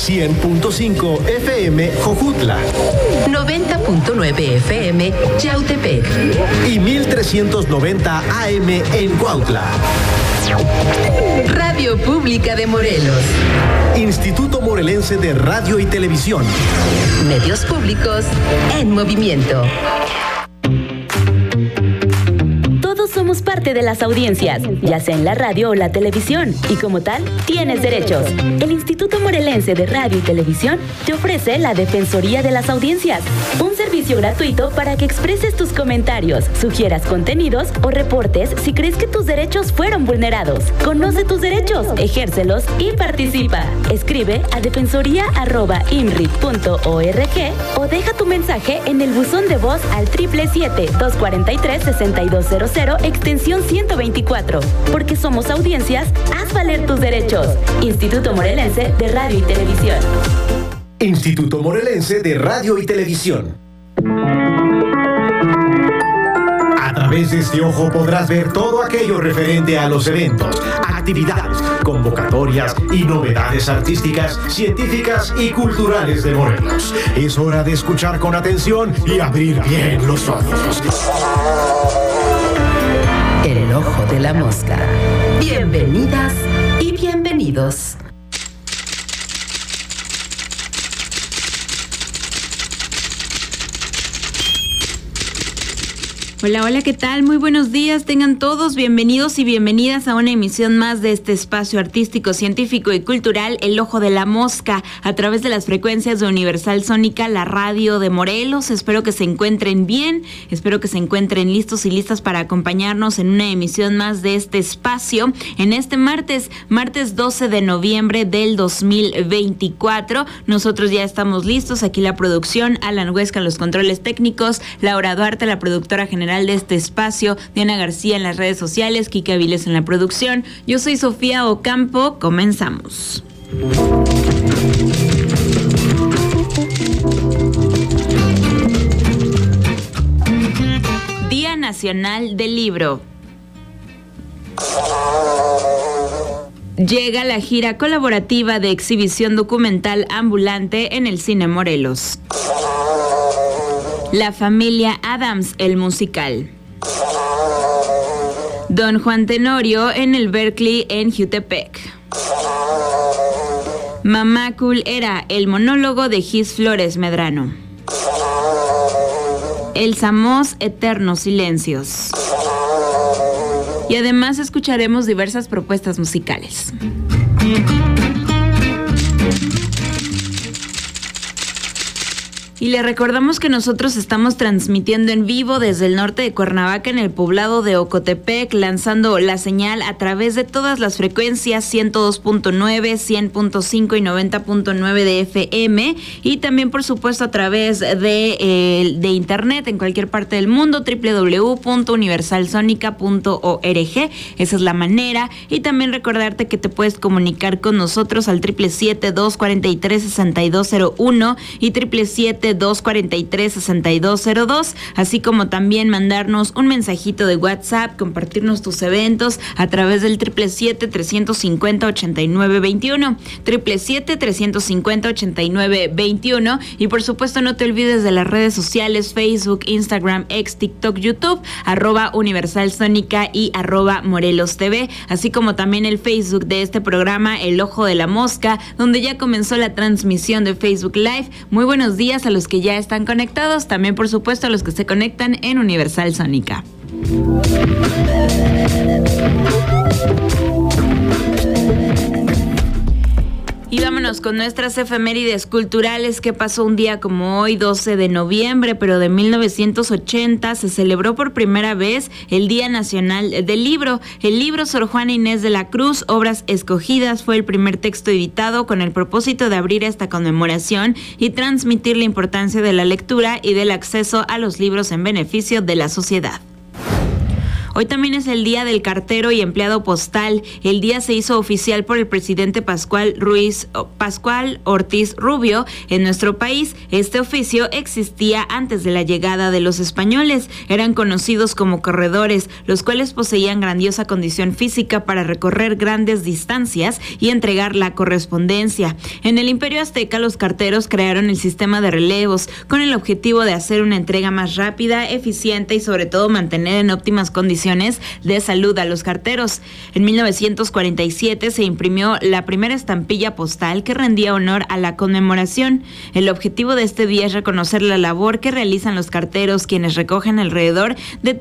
100.5 FM Jojutla, 90.9 FM Yautepec y 1390 AM en Cuautla. Radio Pública de Morelos. Instituto Morelense de Radio y Televisión. Medios públicos en movimiento. Todos somos parte de las audiencias, ya sea en la radio o la televisión, y como tal, tienes derechos. El Instituto Morelense de Radio y Televisión te ofrece la Defensoría de las Audiencias, un servicio gratuito para que expreses tus comentarios, sugieras contenidos o reportes si crees que tus derechos fueron vulnerados. Conoce tus derechos, ejércelos y participa. Escribe a defensoría@imrit.org o deja tu mensaje en el buzón de voz al 777-243-6200 extensión 124. Porque somos audiencias, haz valer tus derechos. Instituto Morelense de Radio y Televisión. Instituto Morelense de Radio y Televisión. A través de este ojo podrás ver todo aquello referente a los eventos, actividades, convocatorias y novedades artísticas, científicas y culturales de Morelos. Es hora de escuchar con atención y abrir bien los ojos. El ojo de la mosca. Bienvenidas y bienvenidos. Hola, hola, ¿qué tal? Muy buenos días, tengan todos bienvenidos y bienvenidas a una emisión más de este espacio artístico, científico y cultural, El Ojo de la Mosca, a través de las frecuencias de Universal Sónica, la radio de Morelos. Espero que se encuentren bien, espero que se encuentren listos y listas para acompañarnos en una emisión más de este espacio, en este martes 12 de noviembre del 2024. Nosotros ya estamos listos, aquí la producción, Alan Huesca en los controles técnicos, Laura Duarte, la productora general de este espacio, Diana García en las redes sociales, Kike Aviles en la producción. Yo soy Sofía Ocampo, comenzamos. Día Nacional del Libro. Llega la gira colaborativa de exhibición documental ambulante en el Cine Morelos. La familia Adams, el musical. Don Juan Tenorio en el Berkeley en Jutepec. Mamá Cool era el monólogo de Gis Flores Medrano. El Samos, Eternos Silencios. Y además escucharemos diversas propuestas musicales. Y le recordamos que nosotros estamos transmitiendo en vivo desde el norte de Cuernavaca en el poblado de Ocotepec, lanzando la señal a través de todas las frecuencias 102.9, 100.5 y 90.9 de FM, y también por supuesto a través de internet en cualquier parte del mundo, www.universalsonica.org. Esa es la manera. Y también recordarte que te puedes comunicar con nosotros al 777-243-6201 y 777-243-6202, así como también mandarnos un mensajito de WhatsApp, compartirnos tus eventos a través del 777-350-8921, 777-350-8921, y por supuesto no te olvides de las redes sociales, Facebook, Instagram, X, TikTok, YouTube, @Universal Sónica y @Morelos TV, así como también el Facebook de este programa, El Ojo de la Mosca, donde ya comenzó la transmisión de Facebook Live. Muy buenos días a los que ya están conectados, también por supuesto a los que se conectan en Universal Sónica. Y vámonos con nuestras efemérides culturales. Que pasó un día como hoy, 12 de noviembre, pero de 1980, se celebró por primera vez el Día Nacional del Libro. El libro Sor Juana Inés de la Cruz, Obras Escogidas, fue el primer texto editado con el propósito de abrir esta conmemoración y transmitir la importancia de la lectura y del acceso a los libros en beneficio de la sociedad. Hoy también es el Día del Cartero y Empleado Postal. El día se hizo oficial por el presidente Pascual Ortiz Rubio en nuestro país. Este oficio existía antes de la llegada de los españoles. Eran conocidos como corredores, los cuales poseían grandiosa condición física para recorrer grandes distancias y entregar la correspondencia. En el Imperio Azteca, los carteros crearon el sistema de relevos con el objetivo de hacer una entrega más rápida, eficiente y sobre todo mantener en óptimas condiciones de salud a los carteros. En 1947 se imprimió la primera estampilla postal que rendía honor a la conmemoración. El objetivo de este día es reconocer la labor que realizan los carteros, quienes recorren alrededor de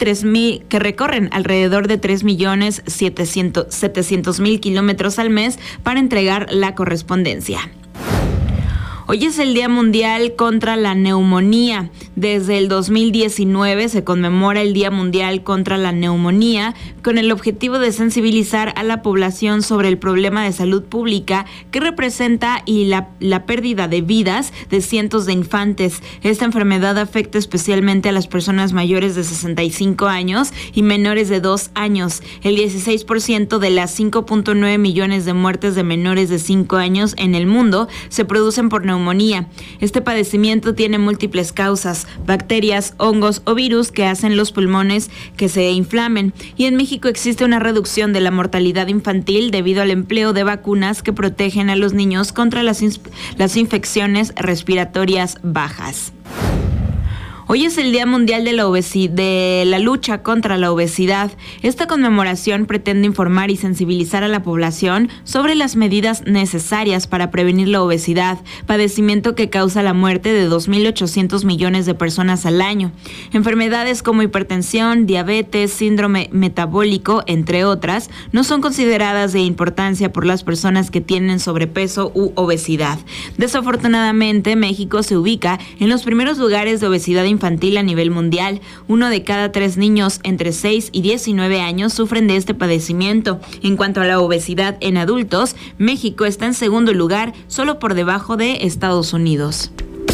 3.700.000 kilómetros al mes para entregar la correspondencia. Hoy es el Día Mundial contra la Neumonía. Desde el 2019 se conmemora el Día Mundial contra la Neumonía con el objetivo de sensibilizar a la población sobre el problema de salud pública que representa y la pérdida de vidas de cientos de infantes. Esta enfermedad afecta especialmente a las personas mayores de 65 años y menores de 2 años. El 16% de las 5.9 millones de muertes de menores de 5 años en el mundo se producen por neumonía. Este padecimiento tiene múltiples causas: bacterias, hongos o virus que hacen los pulmones que se inflamen. Y en México existe una reducción de la mortalidad infantil debido al empleo de vacunas que protegen a los niños contra las infecciones respiratorias bajas. Hoy es el Día Mundial de la lucha contra la obesidad. Esta conmemoración pretende informar y sensibilizar a la población sobre las medidas necesarias para prevenir la obesidad, padecimiento que causa la muerte de 2.800 millones de personas al año. Enfermedades como hipertensión, diabetes, síndrome metabólico, entre otras, no son consideradas de importancia por las personas que tienen sobrepeso u obesidad. Desafortunadamente, México se ubica en los primeros lugares de obesidad infantil a nivel mundial. 1 de cada 3 niños entre 6 y 19 años sufren de este padecimiento. En cuanto a la obesidad en adultos, México está en segundo lugar, solo por debajo de Estados Unidos.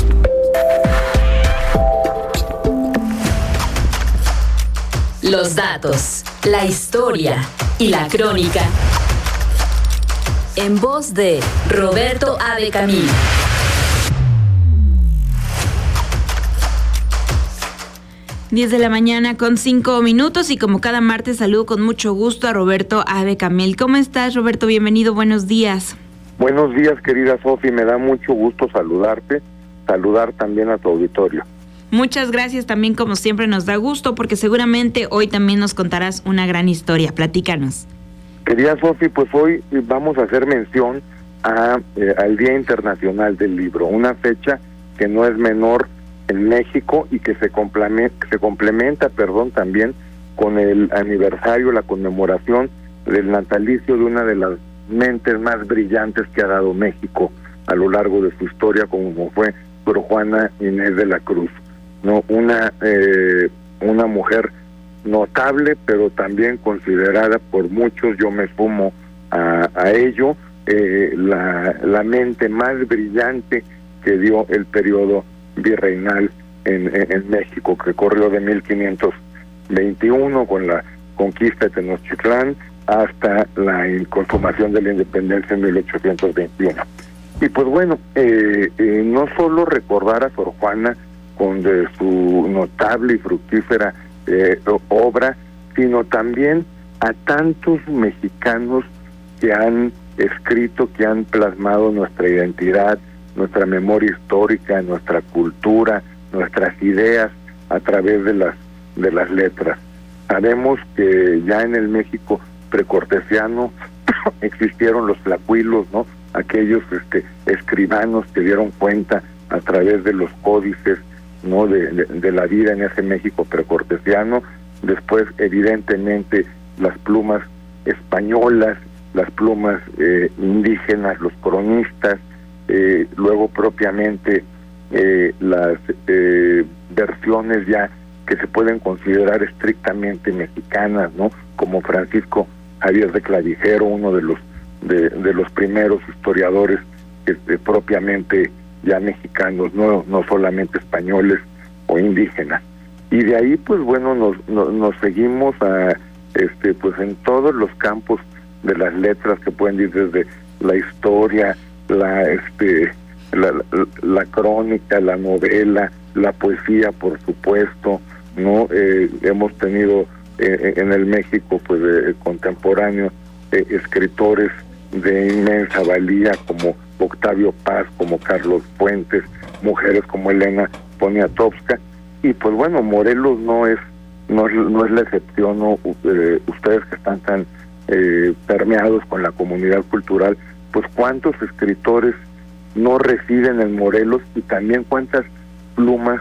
Los datos, la historia y la crónica. En voz de Roberto Abecamil. 10 de la mañana con 5 minutos y como cada martes saludo con mucho gusto a Roberto Abecamil. ¿Cómo estás, Roberto? Bienvenido, buenos días. Buenos días, querida Sofi, me da mucho gusto saludarte, saludar también a tu auditorio. Muchas gracias, también como siempre nos da gusto porque seguramente hoy también nos contarás una gran historia. Platícanos. Querida Sofi, pues hoy vamos a hacer mención al Día Internacional del Libro, una fecha que no es menor en México y que se complementa también con el aniversario, la conmemoración del natalicio de una de las mentes más brillantes que ha dado México a lo largo de su historia, como fue Sor Juana Inés de la Cruz, ¿no? Una mujer notable, pero también considerada por muchos, yo me sumo a ello, la mente más brillante que dio el periodo virreinal en México, que corrió de 1521 con la conquista de Tenochtitlán hasta la consumación de la independencia en 1821. Y pues bueno, no solo recordar a Sor Juana con su notable y fructífera obra, sino también a tantos mexicanos que han escrito, que han plasmado nuestra identidad, nuestra memoria histórica, nuestra cultura, nuestras ideas a través de las letras. Sabemos que ya en el México precortesiano existieron los tlacuilos, ¿no? Aquellos escribanos que dieron cuenta a través de los códices, ¿no? de la vida en ese México precortesiano. Después, evidentemente, las plumas españolas, las plumas indígenas, los cronistas, luego propiamente las versiones ya que se pueden considerar estrictamente mexicanas, ¿no? Como Francisco Javier de Clavijero, uno de los primeros historiadores propiamente ya mexicanos, no solamente españoles o indígenas. Y de ahí, pues bueno, nos seguimos pues en todos los campos de las letras, que pueden ir desde la historia, la crónica, la novela, la poesía, por supuesto, ¿no? Hemos tenido en el México, pues, contemporáneo, escritores de inmensa valía como Octavio Paz, como Carlos Fuentes, mujeres como Elena Poniatowska, y pues bueno, Morelos no es la excepción, ¿no? Ustedes que están tan permeados con la comunidad cultural, pues cuántos escritores no residen en Morelos, y también cuántas plumas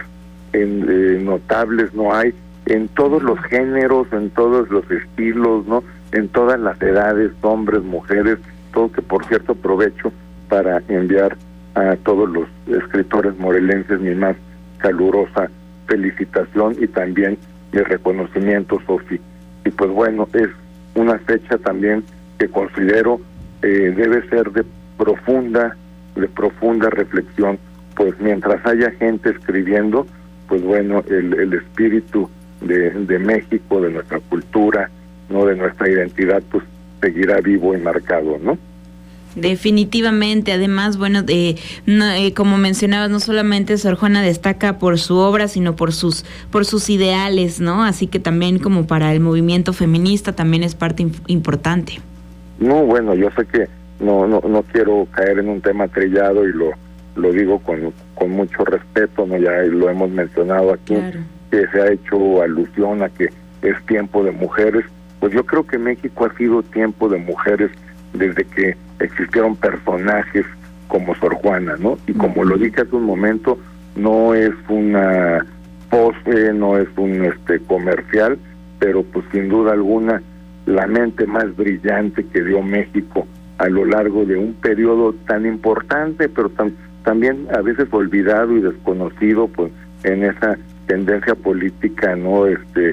notables no hay en todos los géneros, en todos los estilos, ¿no? En todas las edades, hombres, mujeres, todo, que por cierto aprovecho para enviar a todos los escritores morelenses mi más calurosa felicitación y también mi reconocimiento, Sofi. Y pues bueno, es una fecha también que considero debe ser de profunda reflexión, pues mientras haya gente escribiendo, pues bueno, el espíritu de México, de nuestra cultura, no, de nuestra identidad, pues seguirá vivo y marcado, ¿no? Definitivamente. Además, bueno, como mencionabas, no solamente Sor Juana destaca por su obra, sino por sus ideales, ¿no? Así que también, como para el movimiento feminista, también es parte importante. No, bueno, yo sé que no quiero caer en un tema trillado, y lo digo con mucho respeto, ¿no? Ya lo hemos mencionado aquí, claro, que se ha hecho alusión a que es tiempo de mujeres. Pues yo creo que México ha sido tiempo de mujeres desde que existieron personajes como Sor Juana, ¿no? Y como lo dije hace un momento, no es una pose, no es un comercial, pero pues sin duda alguna la mente más brillante que dio México a lo largo de un periodo tan importante, pero también a veces olvidado y desconocido, pues en esa tendencia política, ¿no?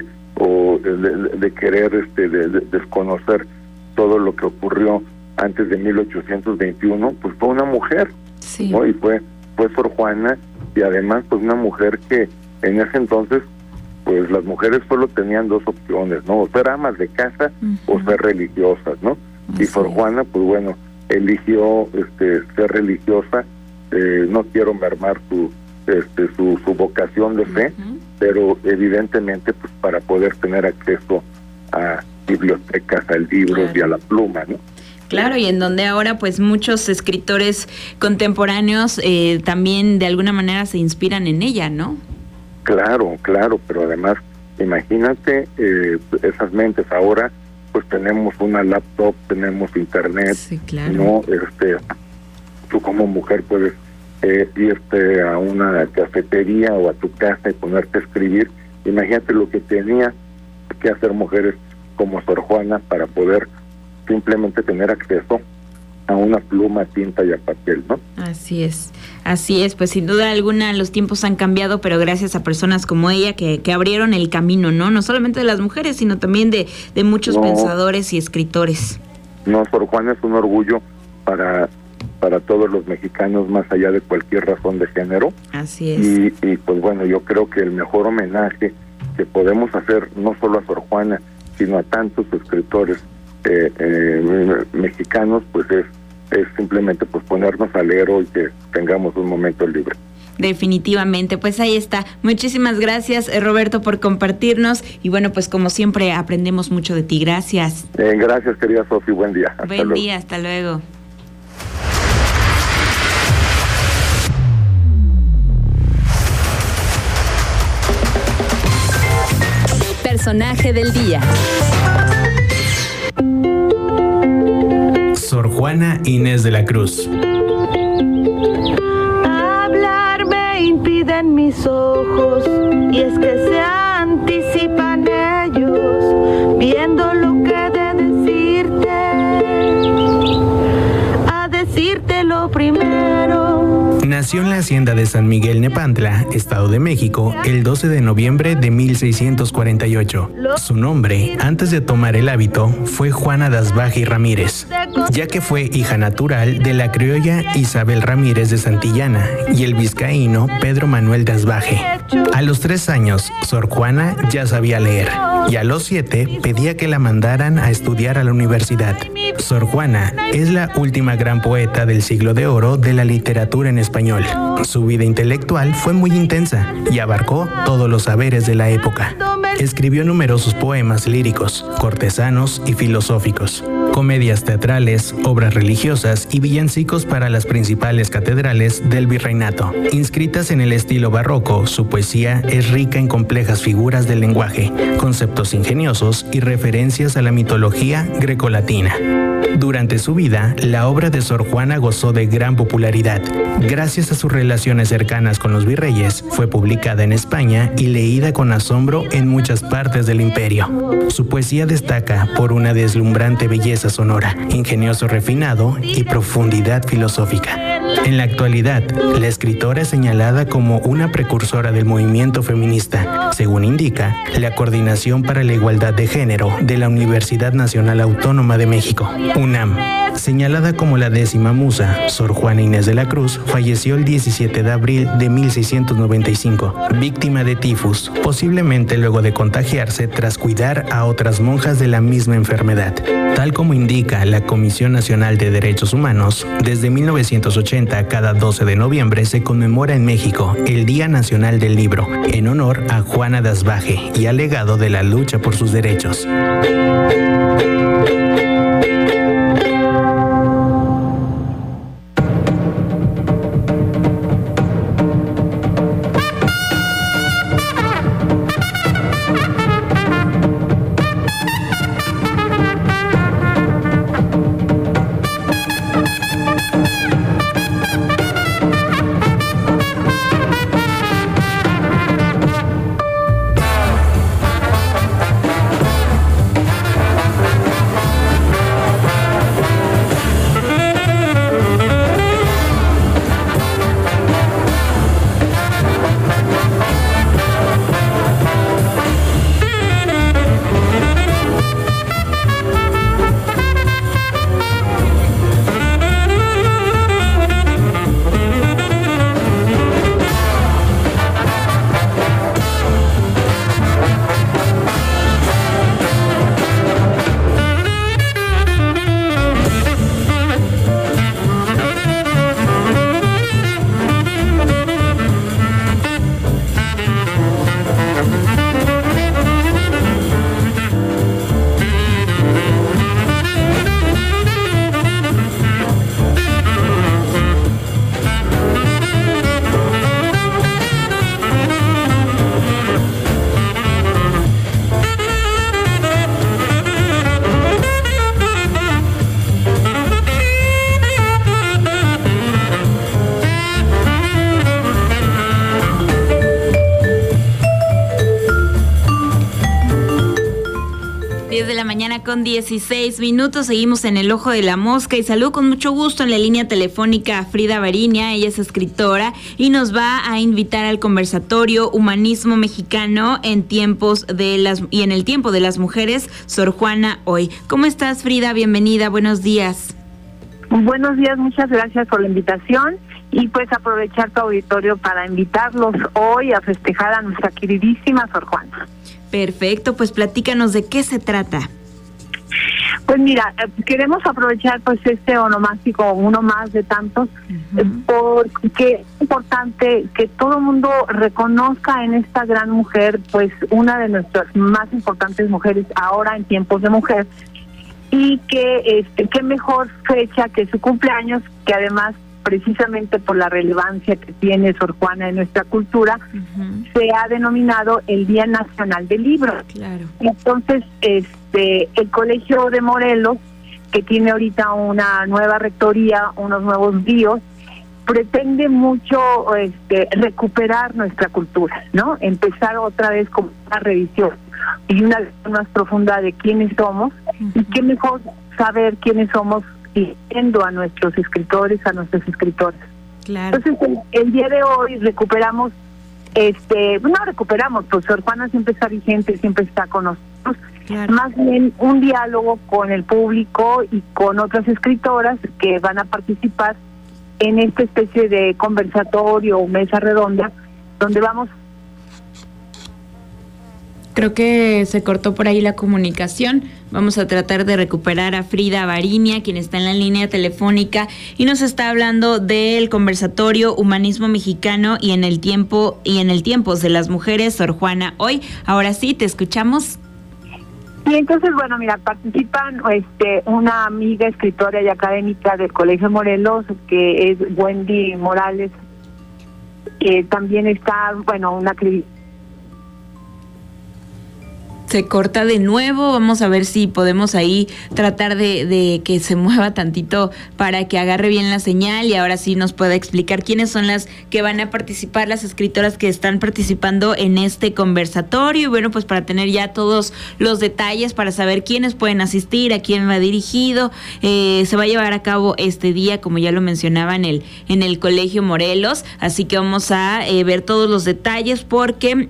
O de querer desconocer todo lo que ocurrió antes de 1821, pues fue una mujer, sí, ¿no? Y fue Sor Juana, y además pues una mujer que en ese entonces pues las mujeres solo tenían dos opciones, ¿no? O ser amas de casa, o ser religiosas, ¿no? Así. Y Sor Juana, pues bueno, eligió ser religiosa. No quiero mermar su vocación de fe, pero evidentemente pues para poder tener acceso a bibliotecas, a libros, claro, y a la pluma, ¿no? Claro, y en donde ahora pues muchos escritores contemporáneos también de alguna manera se inspiran en ella, ¿no? Claro, pero además imagínate esas mentes. Ahora pues tenemos una laptop, tenemos internet, sí, claro, ¿no? Tú como mujer puedes irte a una cafetería o a tu casa y ponerte a escribir. Imagínate lo que tenía que hacer mujeres como Sor Juana para poder simplemente tener acceso a una pluma, tinta y a papel, ¿no? Así es, pues sin duda alguna los tiempos han cambiado, pero gracias a personas como ella que abrieron el camino, ¿no? No solamente de las mujeres, sino también de muchos pensadores y escritores. No, Sor Juana es un orgullo para todos los mexicanos, más allá de cualquier razón de género. Así es. Y pues bueno, yo creo que el mejor homenaje que podemos hacer, no solo a Sor Juana, sino a tantos escritores mexicanos, pues es simplemente pues ponernos a leer hoy, que tengamos un momento libre. Definitivamente, pues ahí está. Muchísimas gracias, Roberto, por compartirnos, y bueno, pues como siempre aprendemos mucho de ti. Gracias. Gracias, querida Sofi, buen día. Buen día, hasta luego. Personaje del día. Sor Juana Inés de la Cruz. Hablar me impiden mis ojos, y es que se anticipan ellos, viendo lo que he de decirte lo primero. Nació en la hacienda de San Miguel Nepantla, Estado de México, el 12 de noviembre de 1648. Su nombre, antes de tomar el hábito, fue Juana d'Asbaje y Ramírez, ya que fue hija natural de la criolla Isabel Ramírez de Santillana y el vizcaíno Pedro Manuel d'Asbaje. A los 3 años, Sor Juana ya sabía leer. y a los 7 pedía que la mandaran a estudiar a la universidad. Sor Juana es la última gran poeta del siglo de oro de la literatura en español. Su vida intelectual fue muy intensa y abarcó todos los saberes de la época. Escribió numerosos poemas líricos, cortesanos y filosóficos, comedias teatrales, obras religiosas y villancicos para las principales catedrales del virreinato. Inscritas en el estilo barroco, su poesía es rica en complejas figuras del lenguaje, conceptos ingeniosos y referencias a la mitología grecolatina. Durante su vida, la obra de Sor Juana gozó de gran popularidad. Gracias a sus relaciones cercanas con los virreyes, fue publicada en España y leída con asombro en muchas partes del imperio. Su poesía destaca por una deslumbrante belleza sonora, ingenioso refinado y profundidad filosófica. En la actualidad, la escritora es señalada como una precursora del movimiento feminista, según indica la Coordinación para la Igualdad de Género de la Universidad Nacional Autónoma de México, UNAM. Señalada como la 10ª musa, Sor Juana Inés de la Cruz falleció el 17 de abril de 1695, víctima de tifus, posiblemente luego de contagiarse tras cuidar a otras monjas de la misma enfermedad. Tal como indica la Comisión Nacional de Derechos Humanos, desde 1980 cada 12 de noviembre se conmemora en México el Día Nacional del Libro, en honor a Juana de Asbaje y al legado de la lucha por sus derechos. Con 16 minutos, seguimos en el Ojo de la Mosca y saludo con mucho gusto en la línea telefónica a Frida Bariña. Ella es escritora y nos va a invitar al conversatorio Humanismo Mexicano en en el tiempo de las mujeres, Sor Juana hoy. ¿Cómo estás, Frida? Bienvenida, buenos días. Buenos días, muchas gracias por la invitación y pues aprovechar tu auditorio para invitarlos hoy a festejar a nuestra queridísima Sor Juana. Perfecto, pues platícanos de qué se trata. Pues mira, queremos aprovechar pues este onomástico, uno más de tantos, porque es importante que todo el mundo reconozca en esta gran mujer, pues una de nuestras más importantes mujeres ahora en tiempos de mujer, y que qué mejor fecha que su cumpleaños, que además precisamente por la relevancia que tiene Sor Juana en nuestra cultura, se ha denominado el Día Nacional del Libro. Claro. Entonces, el Colegio de Morelos, que tiene ahorita una nueva rectoría, unos nuevos BIOS, pretende mucho recuperar nuestra cultura, ¿no? Empezar otra vez con una revisión y una visión más profunda de quiénes somos, y qué mejor saber quiénes somos siguiendo a nuestros escritores, a nuestras escritoras. Claro. Entonces, el día de hoy recuperamos, pues Sor Juana siempre está vigente, siempre está con nosotros. Claro. Más bien un diálogo con el público y con otras escritoras que van a participar en esta especie de conversatorio o mesa redonda, donde vamos... Creo que se cortó por ahí la comunicación. Vamos a tratar de recuperar a Frida Bariña, quien está en la línea telefónica y nos está hablando del conversatorio Humanismo Mexicano y en el tiempo de las mujeres, Sor Juana. Hoy, ahora sí, te escuchamos. Y entonces, bueno, mira, participan una amiga escritora y académica del Colegio Morelos, que es Wendy Morales, que también está, bueno, una Se corta de nuevo, vamos a ver si podemos ahí tratar de que se mueva tantito para que agarre bien la señal y ahora sí nos pueda explicar quiénes son las que van a participar, las escritoras que están participando en este conversatorio. Y bueno, pues para tener ya todos los detalles, para saber quiénes pueden asistir, a quién va dirigido, se va a llevar a cabo este día, como ya lo mencionaba, en el Colegio Morelos, así que vamos a ver todos los detalles porque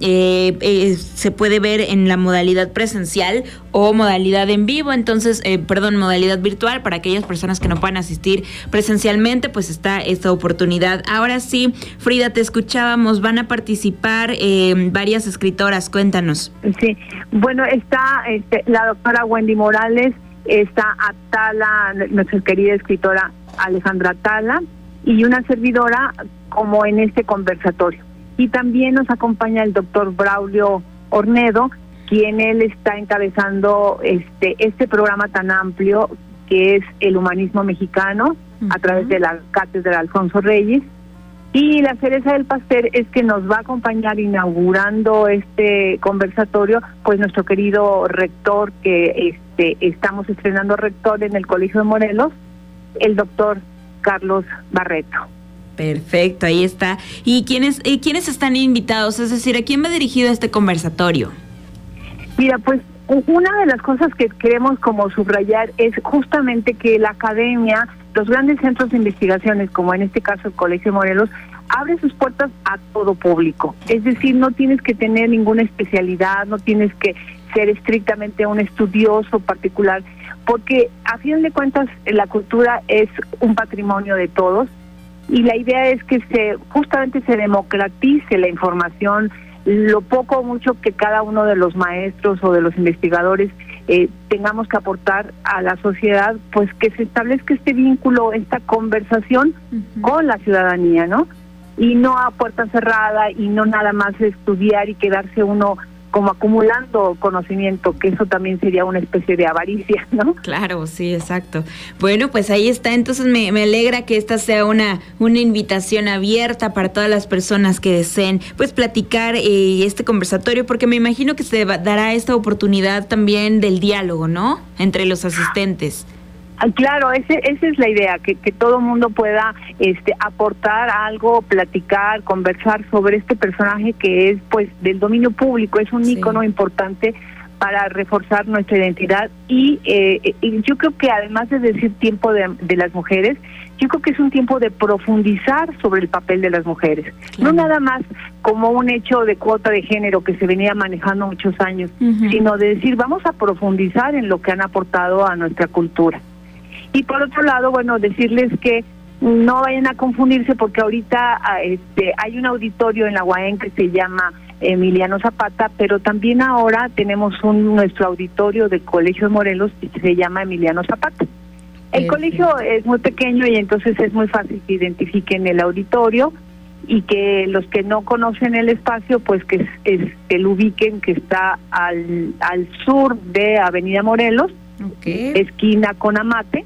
se puede ver en la modalidad presencial o modalidad en vivo, entonces, modalidad virtual. Para aquellas personas que no puedan asistir presencialmente, pues está esta oportunidad. Ahora sí, Frida, te escuchábamos, van a participar varias escritoras, cuéntanos. Sí, bueno, está la doctora Wendy Morales, está Atala, nuestra querida escritora Alejandra Atala, y una servidora como en este conversatorio. Y también nos acompaña el doctor Braulio Ornedo, quien él está encabezando este programa tan amplio que es el humanismo mexicano, a través de la cátedra Alfonso Reyes. Y la cereza del pastel es que nos va a acompañar inaugurando este conversatorio, pues nuestro querido rector, que estamos estrenando rector en el Colegio de Morelos, el doctor Carlos Barreto. Perfecto, ahí está. ¿Y quiénes están invitados? Es decir, ¿a quién va dirigido este conversatorio? Mira, pues una de las cosas que queremos como subrayar es justamente que la academia, los grandes centros de investigaciones, como en este caso el Colegio Morelos, abre sus puertas a todo público. Es decir, no tienes que tener ninguna especialidad, no tienes que ser estrictamente un estudioso particular, porque a fin de cuentas la cultura es un patrimonio de todos y la idea es que justamente se democratice la información, lo poco o mucho que cada uno de los maestros o de los investigadores tengamos que aportar a la sociedad, pues que se establezca este vínculo, esta conversación con la ciudadanía, ¿no? Y no a puerta cerrada y no nada más estudiar y quedarse uno como acumulando conocimiento, que eso también sería una especie de avaricia, ¿no? Claro, sí, exacto. Bueno, pues ahí está, entonces me alegra que esta sea una invitación abierta para todas las personas que deseen pues platicar este conversatorio, porque me imagino que se dará esta oportunidad también del diálogo, ¿no? Entre los asistentes. Claro, esa es la idea, que todo el mundo pueda aportar algo, platicar, conversar sobre este personaje que es pues del dominio público, es un ícono importante para reforzar nuestra identidad y yo creo que además de decir tiempo de las mujeres, yo creo que es un tiempo de profundizar sobre el papel de las mujeres, no nada más como un hecho de cuota de género que se venía manejando muchos años, sino de decir vamos a profundizar en lo que han aportado a nuestra cultura. Y por otro lado, bueno, decirles que no vayan a confundirse porque ahorita hay un auditorio en la UAM que se llama Emiliano Zapata, pero también ahora tenemos nuestro auditorio del Colegio de Morelos que se llama Emiliano Zapata. El colegio es muy pequeño y entonces es muy fácil que identifiquen el auditorio y que los que no conocen el espacio, pues que lo ubiquen, que está al sur de Avenida Morelos, esquina con Amate.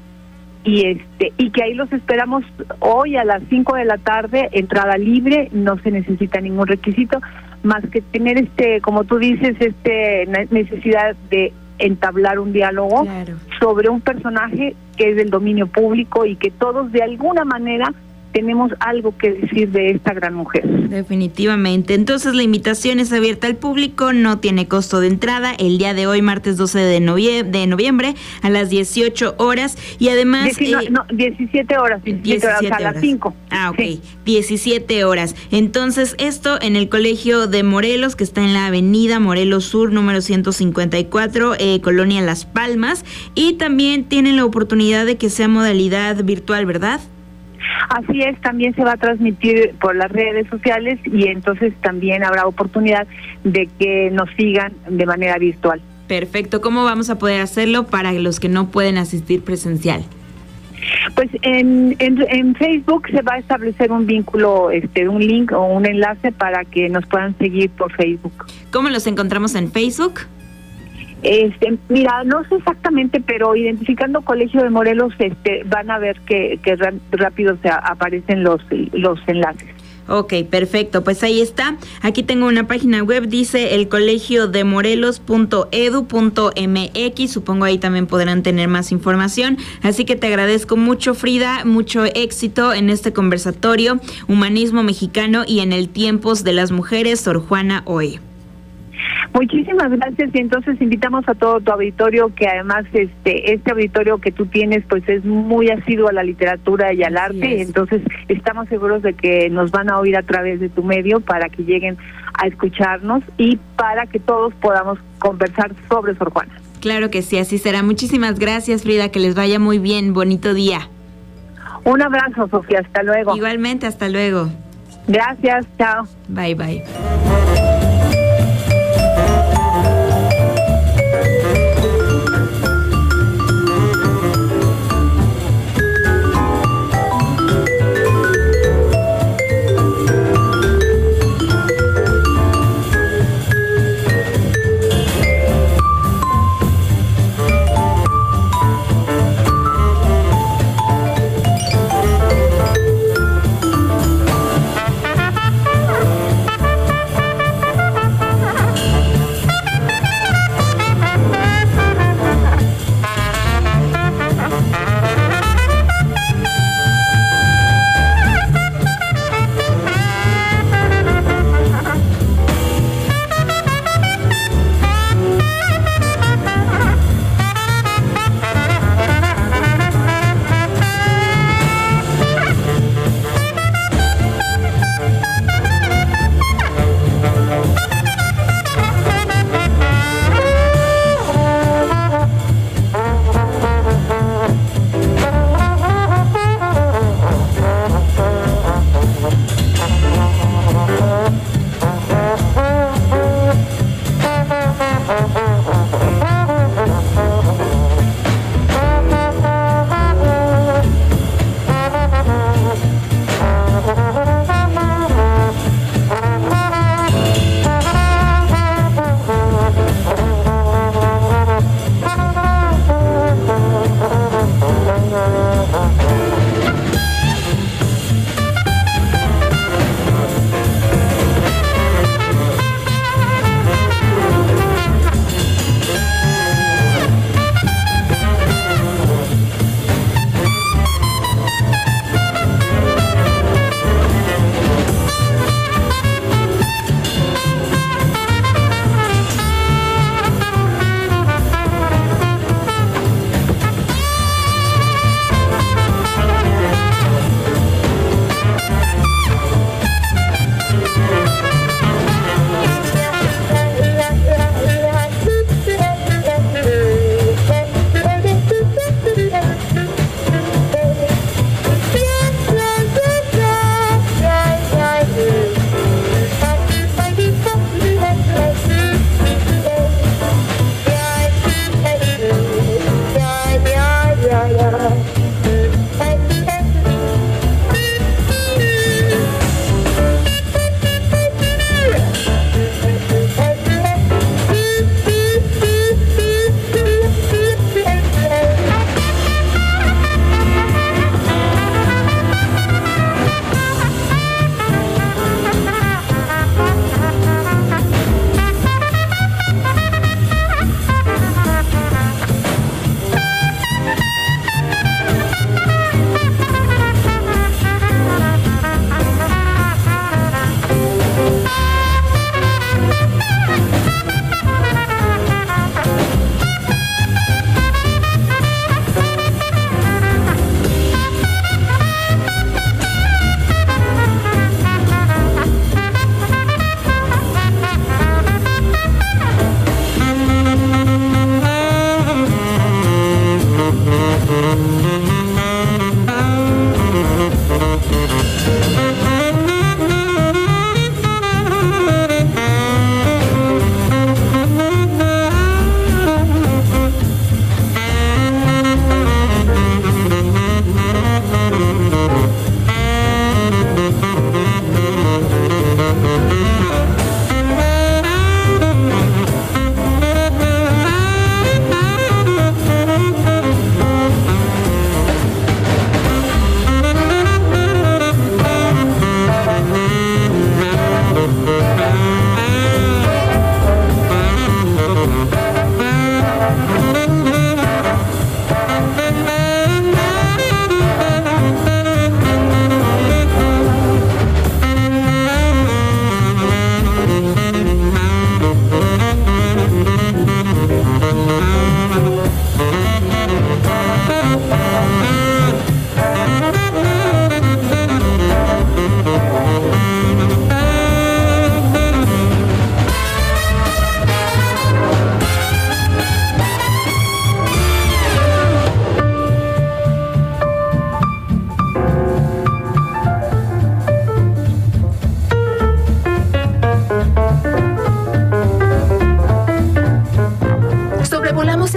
Y que ahí los esperamos hoy a las 5 de la tarde, entrada libre, no se necesita ningún requisito, más que tener como tú dices, necesidad de entablar un diálogo sobre un personaje que es del dominio público y que todos de alguna manera tenemos algo que decir de esta gran mujer. Definitivamente. Entonces la invitación es abierta al público, no tiene costo de entrada, el día de hoy, martes 12 de noviembre, a las 18 horas, y además... 17 horas, 17 horas, a las 5. Ah, ok, sí. 17 horas. Entonces, esto en el Colegio de Morelos, que está en la avenida Morelos Sur, número 154, Colonia Las Palmas, y también tienen la oportunidad de que sea modalidad virtual, ¿verdad? Así es, también se va a transmitir por las redes sociales y entonces también habrá oportunidad de que nos sigan de manera virtual. Perfecto. ¿Cómo vamos a poder hacerlo para los que no pueden asistir presencial? Pues en Facebook se va a establecer un vínculo, un link o un enlace para que nos puedan seguir por Facebook. ¿Cómo los encontramos en Facebook? Mira, no sé exactamente, pero identificando Colegio de Morelos, van a ver que rápido se aparecen los enlaces. Ok, perfecto, pues ahí está. Aquí tengo una página web, dice elcolegiodemorelos.edu.mx. Supongo ahí también podrán tener más información. Así que te agradezco mucho, Frida, mucho éxito en este conversatorio Humanismo Mexicano y en el Tiempos de las Mujeres, Sor Juana hoy. Muchísimas gracias, y entonces invitamos a todo tu auditorio, que además este auditorio que tú tienes pues es muy asiduo a la literatura y al arte, entonces estamos seguros de que nos van a oír a través de tu medio para que lleguen a escucharnos y para que todos podamos conversar sobre Sor Juana. Claro que sí, así será. Muchísimas gracias, Frida, que les vaya muy bien, bonito día. Un abrazo, Sofía, hasta luego. Igualmente, hasta luego. Gracias, chao. Bye, bye.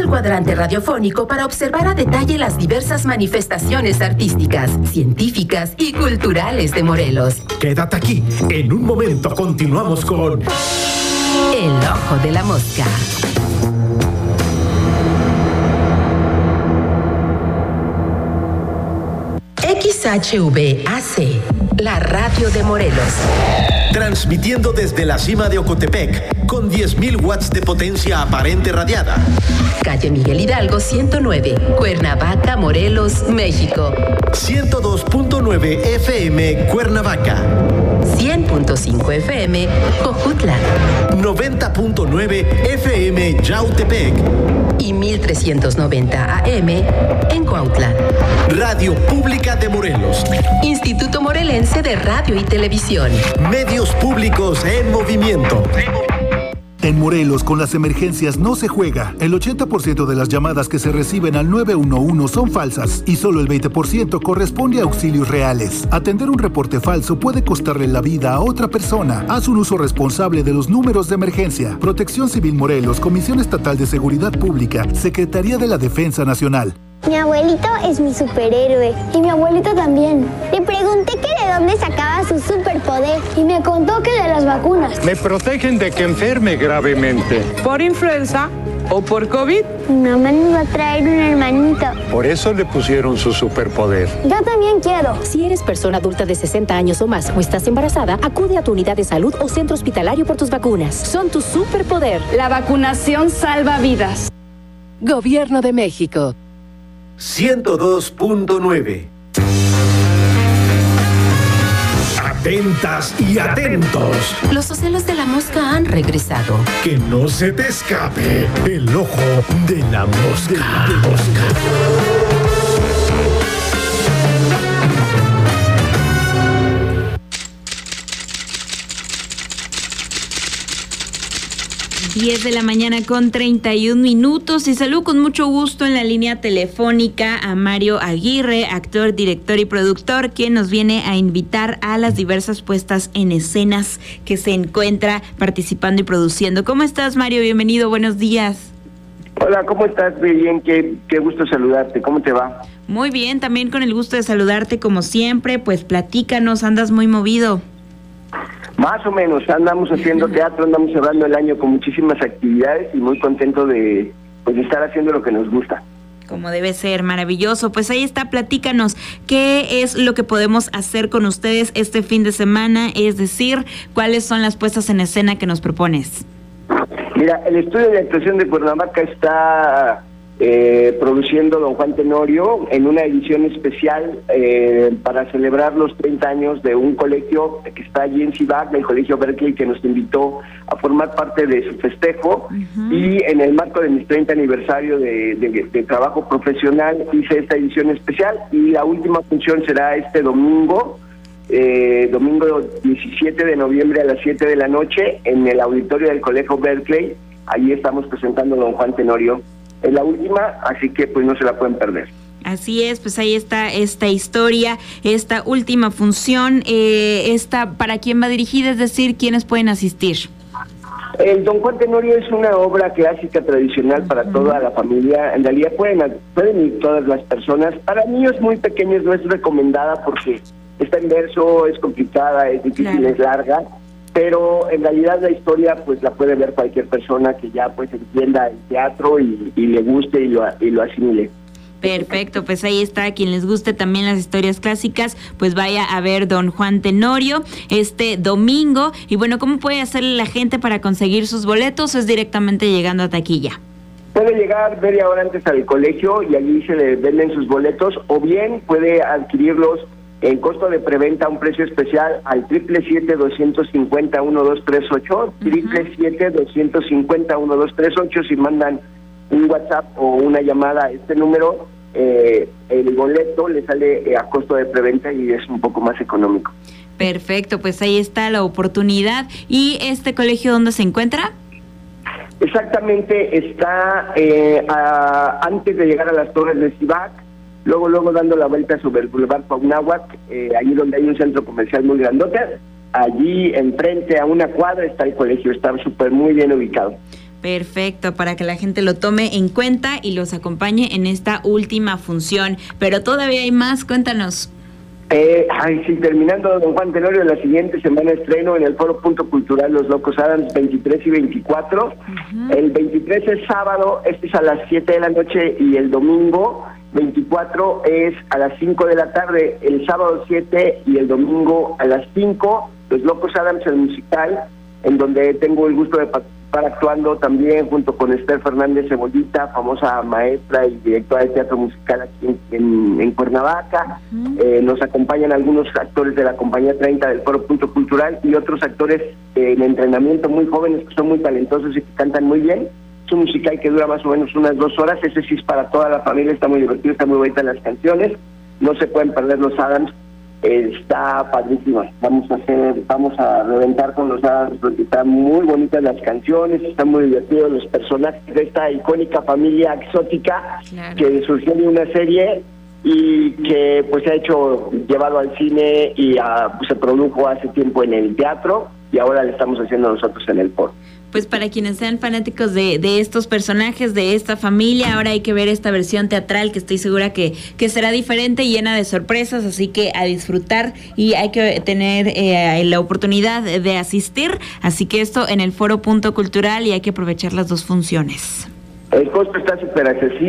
cuadrante radiofónico para observar a detalle las diversas manifestaciones artísticas, científicas y culturales de Morelos. Quédate aquí. En un momento continuamos con El Ojo de la Mosca. XHVAC, la radio de Morelos. Transmitiendo desde la cima de Ocotepec, con 10.000 watts de potencia aparente radiada. Calle Miguel Hidalgo 109, Cuernavaca, Morelos, México. 102.9 FM, Cuernavaca. 100.5 FM, Jojutla. 90.9 FM, Yautepec. Y 1390 AM en Cuautla. Radio Pública de Morelos. Instituto Morelense de Radio y Televisión. Medios públicos en movimiento. En Morelos, con las emergencias no se juega. El 80% de las llamadas que se reciben al 911 son falsas y solo el 20% corresponde a auxilios reales. Atender un reporte falso puede costarle la vida a otra persona. Haz un uso responsable de los números de emergencia. Protección Civil Morelos, Comisión Estatal de Seguridad Pública, Secretaría de la Defensa Nacional. Mi abuelito es mi superhéroe. Y mi abuelito también. Le pregunté que de dónde sacaba su superpoder. Y me contó que de las vacunas. Me protegen de que enferme gravemente. ¿Por influenza o por COVID? Mi mamá nos va a traer un hermanito. Por eso le pusieron su superpoder. Yo también quiero. Si eres persona adulta de 60 años o más o estás embarazada, acude a tu unidad de salud o centro hospitalario por tus vacunas. Son tu superpoder. La vacunación salva vidas. Gobierno de México. 102.9. Atentas y atentos. Los ocelos de la mosca han regresado. Que no se te escape el ojo de la mosca. 10 de la mañana con 31 minutos y saludo con mucho gusto en la línea telefónica a Mario Aguirre, actor, director y productor, quien nos viene a invitar a las diversas puestas en escenas que se encuentra participando y produciendo. ¿Cómo estás, Mario? Bienvenido, buenos días. Hola, ¿cómo estás? Muy bien, qué gusto saludarte. ¿Cómo te va? Muy bien, también con el gusto de saludarte como siempre. Pues platícanos, andas muy movido. Más o menos, andamos haciendo teatro, andamos cerrando el año con muchísimas actividades y muy contento de estar haciendo lo que nos gusta. Como debe ser, maravilloso. Pues ahí está, platícanos, ¿qué es lo que podemos hacer con ustedes este fin de semana? Es decir, ¿cuáles son las puestas en escena que nos propones? Mira, el estudio de actuación de Cuernavaca está produciendo Don Juan Tenorio en una edición especial para celebrar los 30 años de un colegio que está allí en Cibac, el Colegio Berkeley, que nos invitó a formar parte de su festejo. Y en el marco de mi 30 aniversario de trabajo profesional hice esta edición especial y la última función será este domingo 17 de noviembre a las 7 de la noche en el auditorio del Colegio Berkeley. Allí estamos presentando Don Juan Tenorio. Es la última, así que pues no se la pueden perder. Así es, pues ahí está esta historia, esta última función. ¿Para quién va dirigida? Es decir, ¿quiénes pueden asistir? El Don Juan Tenorio es una obra clásica tradicional para toda la familia. En realidad pueden ir todas las personas. Para niños muy pequeños no es recomendada porque está en verso, es complicada, es difícil, claro, es larga. Pero en realidad la historia pues la puede ver cualquier persona que ya pues entienda el teatro y le guste y lo asimile. Perfecto, pues ahí está, a quien les guste también las historias clásicas, pues vaya a ver Don Juan Tenorio este domingo. Y bueno, ¿cómo puede hacerle la gente para conseguir sus boletos? ¿O es directamente llegando a taquilla? Puede llegar media hora antes al colegio y allí se le venden sus boletos, o bien puede adquirirlos en costo de preventa a un precio especial al 777-250-1238, 777-250-1238. Si mandan un WhatsApp o una llamada a este número, el boleto le sale a costo de preventa y es un poco más económico. Perfecto, pues ahí está la oportunidad. ¿Y este colegio dónde se encuentra? Exactamente, está antes de llegar a las Torres de Cibac, luego dando la vuelta sobre el Boulevard Paunáhuac, allí donde hay un centro comercial muy grandote. Allí enfrente a una cuadra está el colegio, está muy bien ubicado. Perfecto, para que la gente lo tome en cuenta y los acompañe en esta última función. Pero todavía hay más, cuéntanos. Sí, terminando Don Juan Tenorio, la siguiente semana estreno en el Foro Punto Cultural Los Locos Adams 23 y 24. El 23 es sábado, este es a las 7 de la noche, y el domingo 24 es a las 5 de la tarde. El sábado 7 y el domingo a las 5, Los Locos Adams, el musical, en donde tengo el gusto de participar actuando también junto con Esther Fernández Cebollita, famosa maestra y directora de teatro musical aquí en Cuernavaca. Nos acompañan algunos actores de la Compañía 30 del Foro Punto Cultural y otros actores en entrenamiento muy jóvenes que son muy talentosos y que cantan muy bien. Es un musical que dura más o menos unas 2 horas. Ese sí es para toda la familia, está muy divertido, está muy bonita las canciones. No se pueden perder Los Adams. Está padrísimo. Vamos a reventar con Los Adams porque están muy bonitas las canciones, están muy divertidos los personajes de esta icónica familia exótica, claro, que surgió de una serie y que pues se ha llevado al cine y se produjo hace tiempo en el teatro y ahora le estamos haciendo nosotros en el foro. Pues para quienes sean fanáticos de estos personajes, de esta familia, ahora hay que ver esta versión teatral que estoy segura que será diferente y llena de sorpresas, así que a disfrutar, y hay que tener la oportunidad de asistir, así que esto en el Foro Punto Cultural y hay que aprovechar las 2 funciones. El costo está súper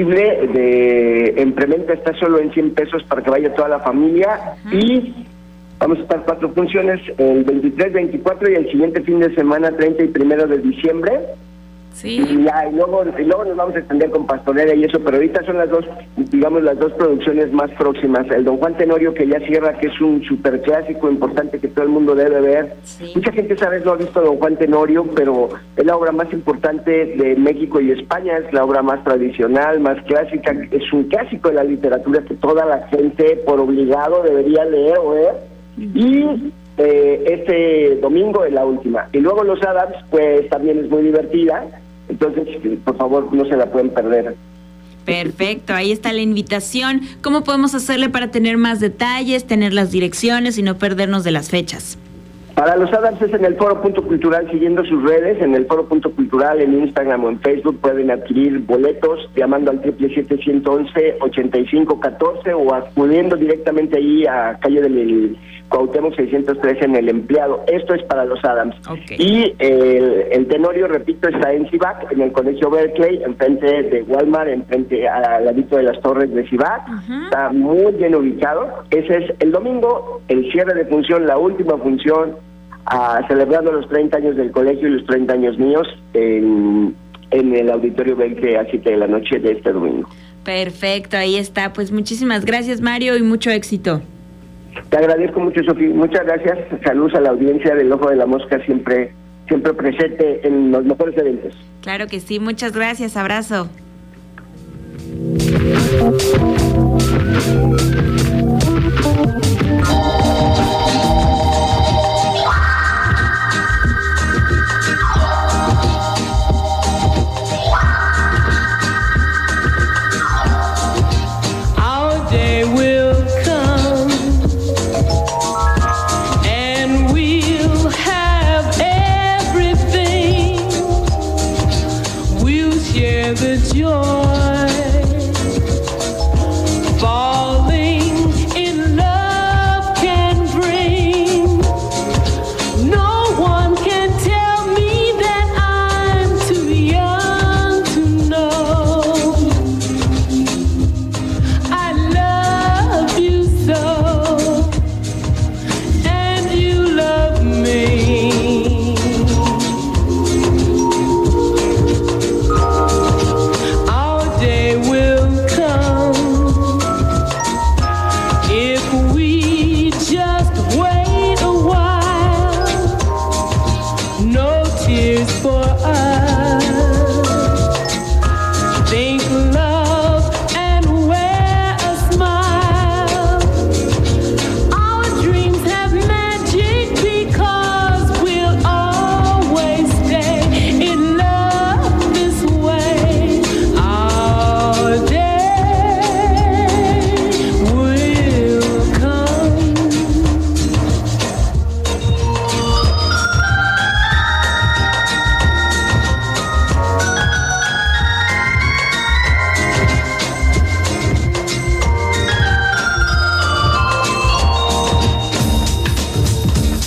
accesible, en preventa está solo en 100 pesos para que vaya toda la familia. Y vamos a estar 4 funciones, el 23, 24 y el siguiente fin de semana, 30 y 1 de diciembre. Sí. Y luego nos vamos a extender con Pastorela y eso, pero ahorita son las dos producciones más próximas. El Don Juan Tenorio, que ya cierra, que es un super clásico importante que todo el mundo debe ver. Sí. Mucha gente no ha visto Don Juan Tenorio, pero es la obra más importante de México y España, es la obra más tradicional, más clásica, es un clásico de la literatura que toda la gente por obligado debería leer o ver. Y este domingo es la última. Y luego Los Adams, pues también es muy divertida. Entonces, por favor, no se la pueden perder. Perfecto, ahí está la invitación. ¿Cómo podemos hacerle para tener más detalles, tener las direcciones y no perdernos de las fechas? Para Los Adams es en el Foro Punto Cultural, siguiendo sus redes, en el Foro Punto Cultural, en Instagram o en Facebook. Pueden adquirir boletos llamando al 777-111-8514 o acudiendo directamente ahí a calle del Cuauhtémoc 613 en El Empleado. Esto es para Los Adams. Okay. Y el Tenorio, repito, está en Cibac, en el Colegio Berkeley, enfrente de Walmart, enfrente al ladito de las torres de Cibac. Está muy bien ubicado. Ese es el domingo, el cierre de función, la última función, celebrando los 30 años del colegio y los 30 años míos en el Auditorio Berkeley a 7 de la noche de este domingo. Perfecto, ahí está. Pues muchísimas gracias, Mario, y mucho éxito. Te agradezco mucho, Sofía. Muchas gracias. Saludos a la audiencia del Ojo de la Mosca, siempre presente en los mejores eventos. Claro que sí. Muchas gracias. Abrazo.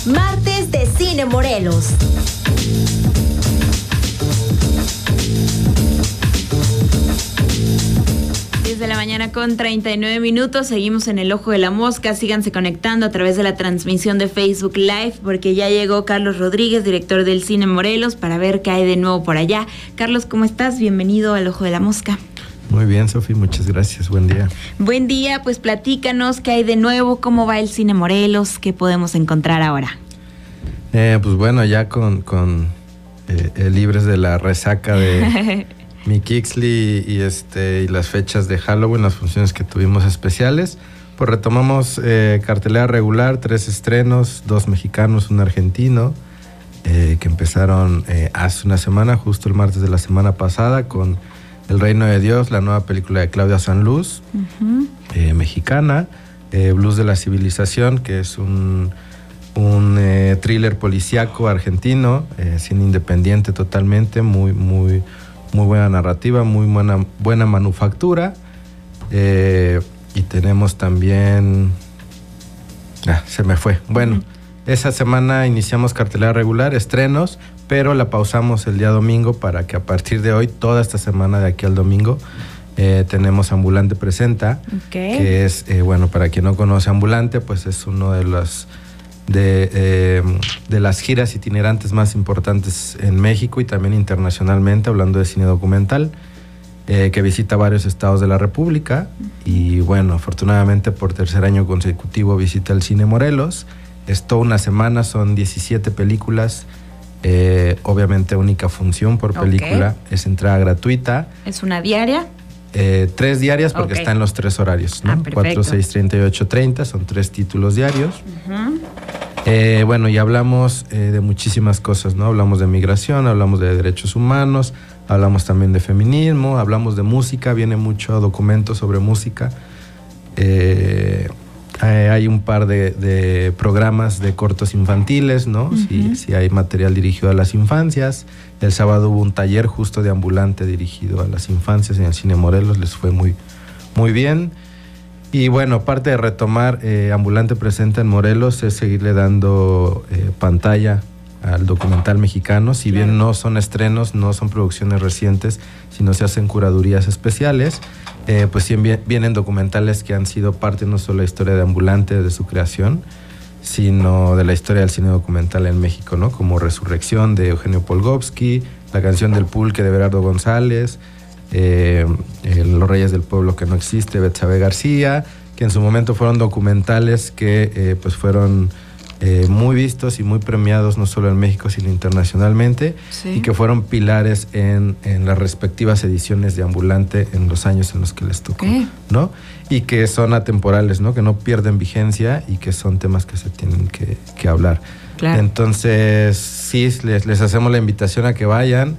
Martes de Cine Morelos. De la mañana con 39 minutos, seguimos en el Ojo de la Mosca. Síganse conectando a través de la transmisión de Facebook Live, porque ya llegó Carlos Rodríguez, director del Cine Morelos, para ver qué hay de nuevo por allá. Carlos, ¿cómo estás? Bienvenido al Ojo de la Mosca. Muy bien, Sofi, muchas gracias, buen día. Buen día, pues platícanos qué hay de nuevo, cómo va el Cine Morelos, qué podemos encontrar ahora. Pues bueno, ya con libres de la resaca de Mickey Ixley y las fechas de Halloween, las funciones que tuvimos especiales, pues retomamos cartelera regular, 3 estrenos, 2 mexicanos, 1 argentino, que empezaron hace una semana, justo el martes de la semana pasada, con El Reino de Dios, la nueva película de Claudia Sanluz, mexicana, Blues de la Civilización, que es un thriller policíaco argentino, cine independiente totalmente, muy buena narrativa, muy buena manufactura. Y tenemos también... se me fue. Bueno, esa semana iniciamos cartelera regular, estrenos, pero la pausamos el día domingo para que a partir de hoy, toda esta semana de aquí al domingo, tenemos Ambulante Presenta, que es, para quien no conoce Ambulante, pues es uno de las giras itinerantes más importantes en México y también internacionalmente, hablando de cine documental, que visita varios estados de la República. Y bueno, afortunadamente por 3er año consecutivo visita el Cine Morelos. Es toda una semana, son 17 películas, obviamente única función por película, es entrada gratuita. ¿Es una diaria? 3 diarias porque está en los 3 horarios, ¿no? 4, 6, 30 y 8:30, son 3 títulos diarios. Y hablamos de muchísimas cosas, ¿no? Hablamos de migración, hablamos de derechos humanos, hablamos también de feminismo, hablamos de música, viene mucho documento sobre música. Hay un par de programas de cortos infantiles, ¿no? Sí hay material dirigido a las infancias. El sábado hubo un taller justo de Ambulante dirigido a las infancias en el Cine Morelos, les fue muy bien. Y bueno, aparte de retomar Ambulante Presenta en Morelos, es seguirle dando pantalla al documental mexicano. Si bien no son estrenos, no son producciones recientes, sino se hacen curadurías especiales, pues sí vienen documentales que han sido parte no solo de la historia de Ambulante, de su creación, sino de la historia del cine documental en México, ¿no? Como Resurrección de Eugenio Polgovsky, La canción del pulque de Berardo González, Los Reyes del Pueblo que no existe, Betsabe García, que en su momento fueron documentales que pues fueron muy vistos y muy premiados no solo en México sino internacionalmente, y que fueron pilares en las respectivas ediciones de Ambulante en los años en los que les tocó, ¿no? Y que son atemporales, ¿no? Que no pierden vigencia y que son temas que se tienen que hablar. Claro. Entonces, sí, les hacemos la invitación a que vayan.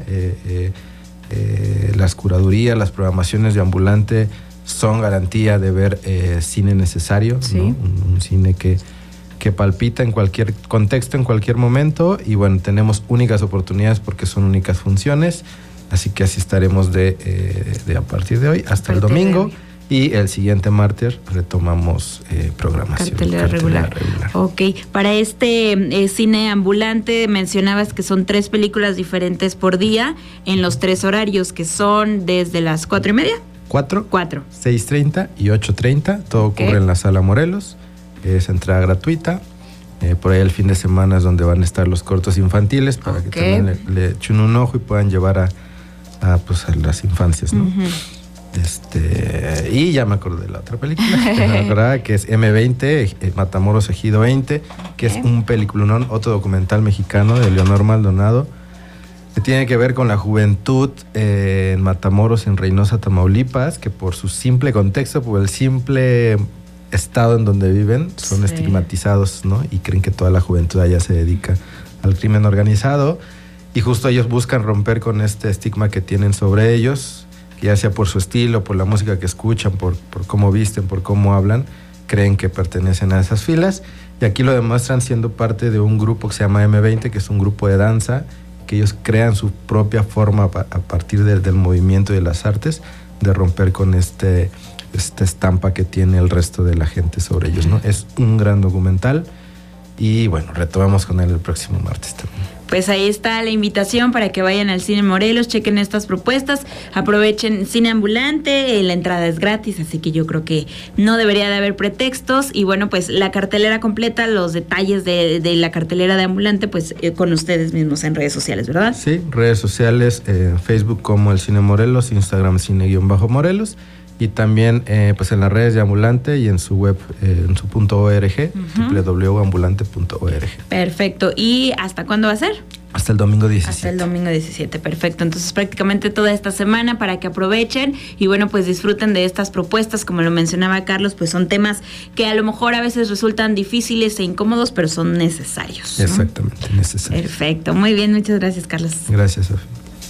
Las curadurías, las programaciones de Ambulante son garantía de ver cine necesario, ¿no? Un cine que palpita en cualquier contexto, en cualquier momento. Y bueno, tenemos únicas oportunidades porque son únicas funciones. Así que así estaremos de a partir de hoy hasta el domingo. Y el siguiente martes retomamos programación. Cartelera regular. Ok, para este cine ambulante mencionabas que son 3 películas diferentes por día en los 3 horarios, que son desde las 4:30. 4, 6:30 y 8:30. Todo ocurre en la Sala Morelos. Es entrada gratuita. Por ahí el fin de semana es donde van a estar los cortos infantiles para que también le echen un ojo y puedan llevar a las infancias, ¿no? Y ya me acordé de la otra película, que es M20, Matamoros Ejido 20, que es un peliculón, otro documental mexicano de Leonor Maldonado, que tiene que ver con la juventud en Matamoros, en Reynosa, Tamaulipas, que por su simple contexto, por el simple estado en donde viven, son estigmatizados, ¿no? Y creen que toda la juventud allá se dedica al crimen organizado, y justo ellos buscan romper con este estigma que tienen sobre ellos, que ya sea por su estilo, por la música que escuchan, por cómo visten, por cómo hablan, creen que pertenecen a esas filas, y aquí lo demuestran siendo parte de un grupo que se llama M20, que es un grupo de danza, que ellos crean su propia forma a partir del movimiento y de las artes, de romper con esta estampa que tiene el resto de la gente sobre ellos, ¿no? Es un gran documental Y bueno, retomamos con él el próximo martes también. Pues ahí está la invitación para que vayan al Cine Morelos, chequen estas propuestas, aprovechen cine ambulante, la entrada es gratis, así que yo creo que no debería de haber pretextos. Y bueno, pues la cartelera completa, los detalles de la cartelera de ambulante, pues con ustedes mismos en redes sociales, ¿verdad? Sí, redes sociales, Facebook como el Cine Morelos, Instagram Cine-Morelos, y también pues en las redes de Ambulante y en su web, en su .org, www.ambulante.org. Perfecto. ¿Y hasta cuándo va a ser? Hasta el domingo 17. Hasta el domingo 17, perfecto. Entonces prácticamente toda esta semana para que aprovechen y bueno, pues disfruten de estas propuestas. Como lo mencionaba Carlos, pues son temas que a lo mejor a veces resultan difíciles e incómodos, pero son necesarios, ¿no? Exactamente, necesarios. Perfecto, muy bien, muchas gracias, Carlos. Gracias, Sofía.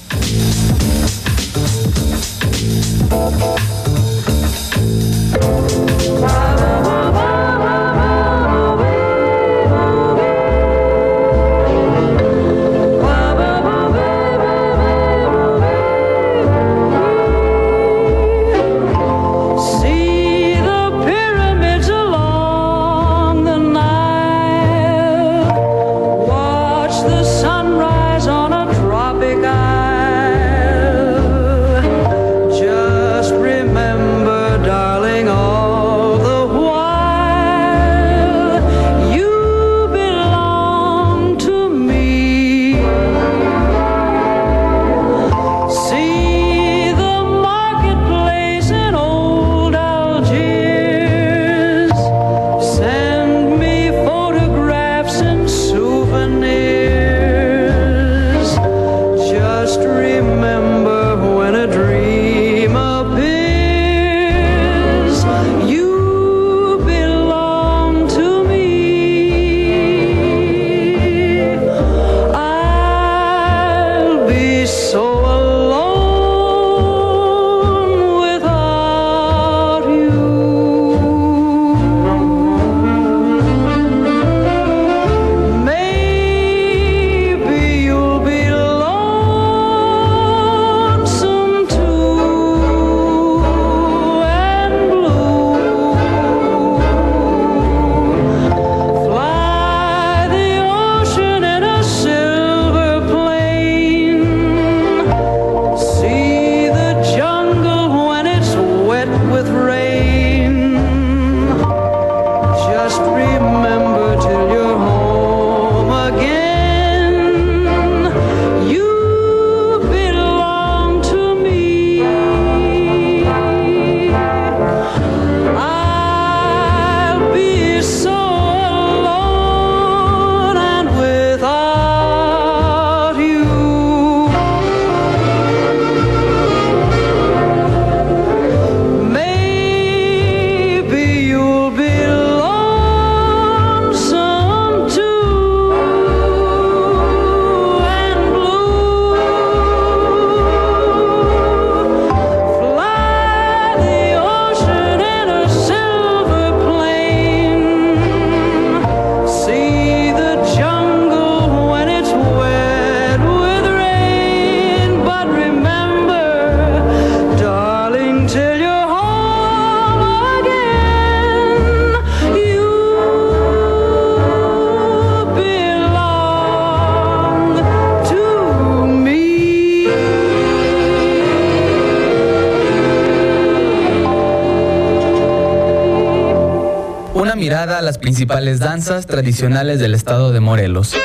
Mirada a las principales danzas tradicionales del estado de Morelos.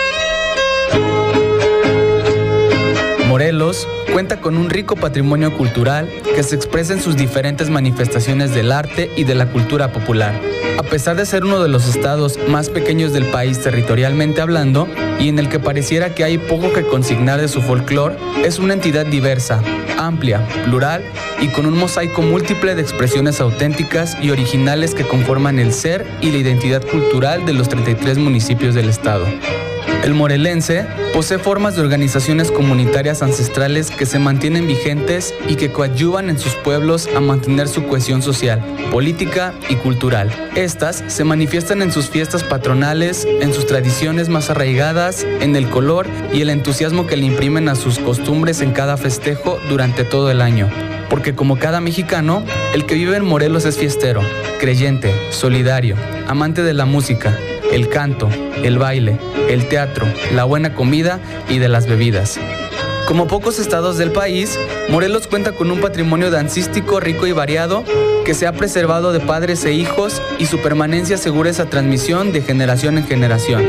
Morelos cuenta con un rico patrimonio cultural que se expresa en sus diferentes manifestaciones del arte y de la cultura popular. A pesar de ser uno de los estados más pequeños del país territorialmente hablando y en el que pareciera que hay poco que consignar de su folclore, es una entidad diversa, amplia, plural y con un mosaico múltiple de expresiones auténticas y originales que conforman el ser y la identidad cultural de los 33 municipios del estado. El morelense posee formas de organizaciones comunitarias ancestrales que se mantienen vigentes y que coadyuvan en sus pueblos a mantener su cohesión social, política y cultural. Estas se manifiestan en sus fiestas patronales, en sus tradiciones más arraigadas, en el color y el entusiasmo que le imprimen a sus costumbres en cada festejo durante todo el año. porque como cada mexicano, el que vive en Morelos es fiestero, creyente, solidario, amante de la música, el canto, el baile, el teatro, la buena comida y de las bebidas. Como pocos estados del país, Morelos cuenta con un patrimonio dancístico rico y variado que se ha preservado de padres e hijos y su permanencia asegura esa transmisión de generación en generación.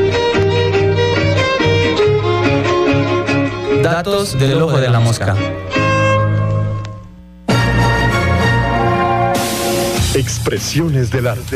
Datos del Ojo de la Mosca. Expresiones del arte.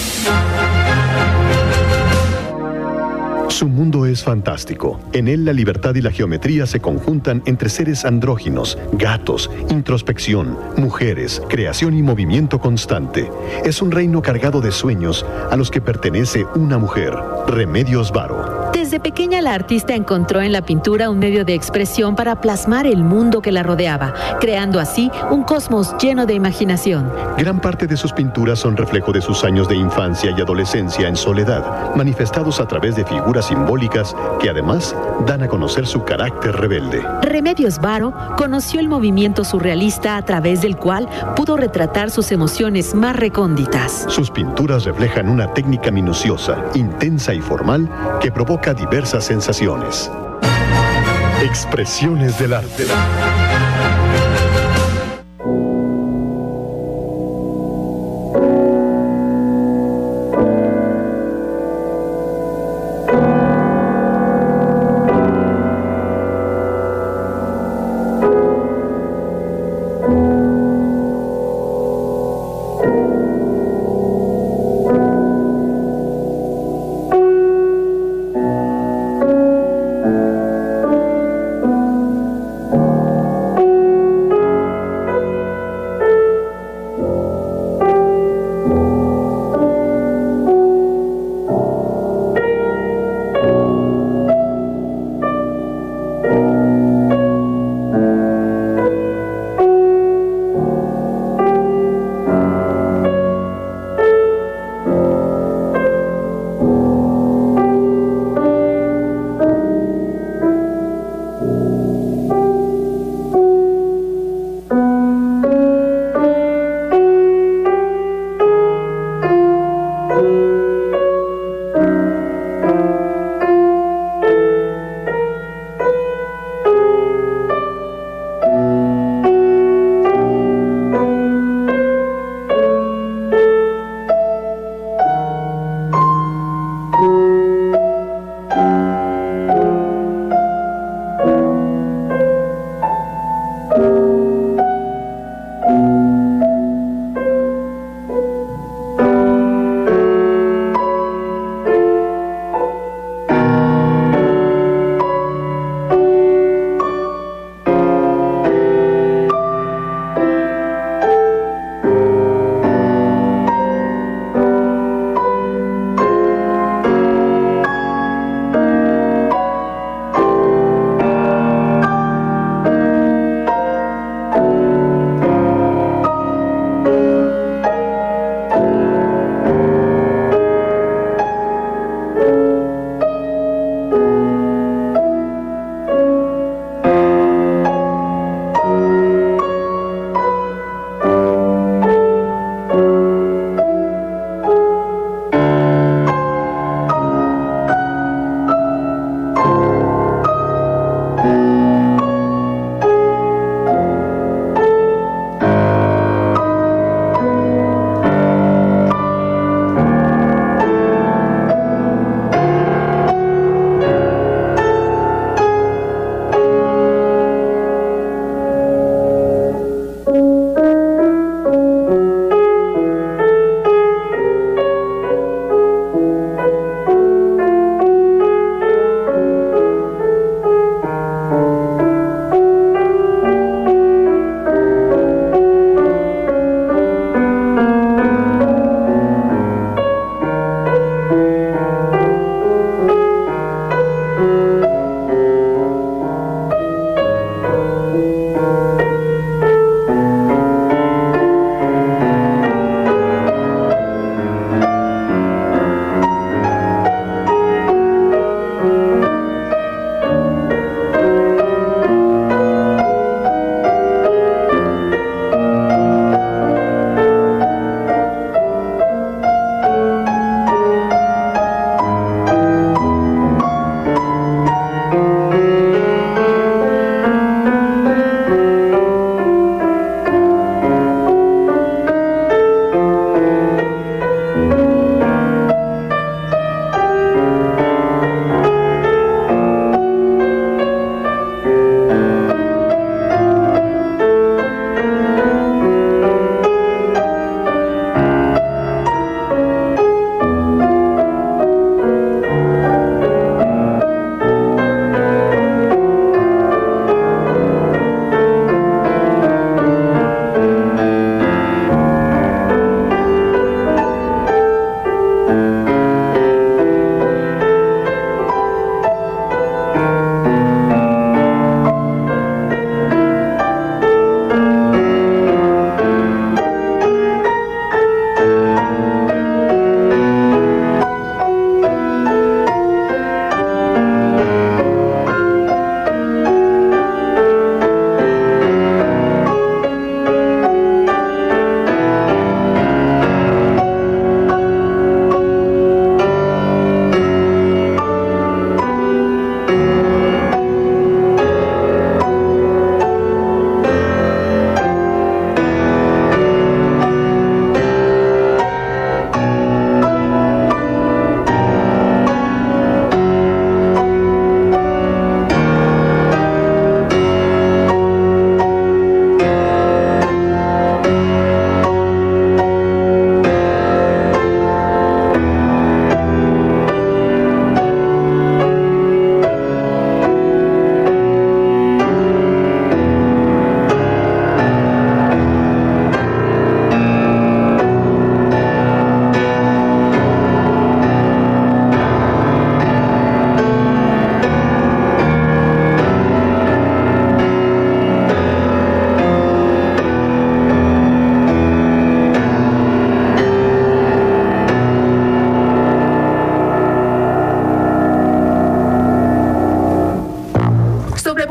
Su mundo es fantástico. En él la libertad y la geometría se conjuntan entre seres andróginos, gatos, introspección, mujeres, creación y movimiento constante. Es un reino cargado de sueños a los que pertenece una mujer, Remedios Varo. Desde pequeña la artista encontró en la pintura un medio de expresión para plasmar el mundo que la rodeaba, creando así un cosmos lleno de imaginación. Gran parte de sus pinturas son reflejo de sus años de infancia y adolescencia en soledad, manifestados a través de figuras simbólicas que además dan a conocer su carácter rebelde. Remedios Varo conoció el movimiento surrealista a través del cual pudo retratar sus emociones más recónditas. Sus pinturas reflejan una técnica minuciosa, intensa y formal que provoca diversas sensaciones. Expresiones del arte.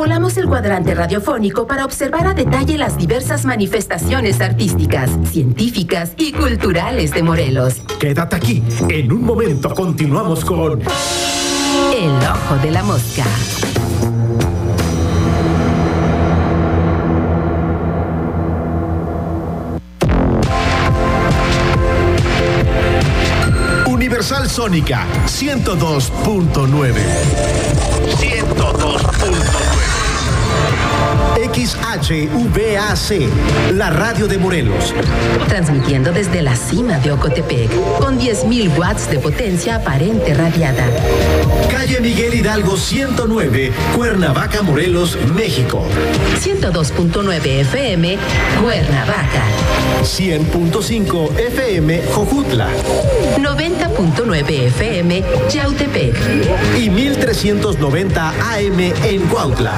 Sobrevolamos el cuadrante radiofónico para observar a detalle las diversas manifestaciones artísticas, científicas y culturales de Morelos. Quédate aquí. En un momento continuamos con El Ojo de la Mosca. Universal Sónica 102.9. 102.9. XHVAC, la radio de Morelos. Transmitiendo desde la cima de Ocotepec, con 10.000 watts de potencia aparente radiada. Calle Miguel Hidalgo 109, Cuernavaca, Morelos, México. 102.9 FM, Cuernavaca. 100.5 FM, Jojutla. 90.9 FM, Yautepec. Y 1390 AM en Cuautla.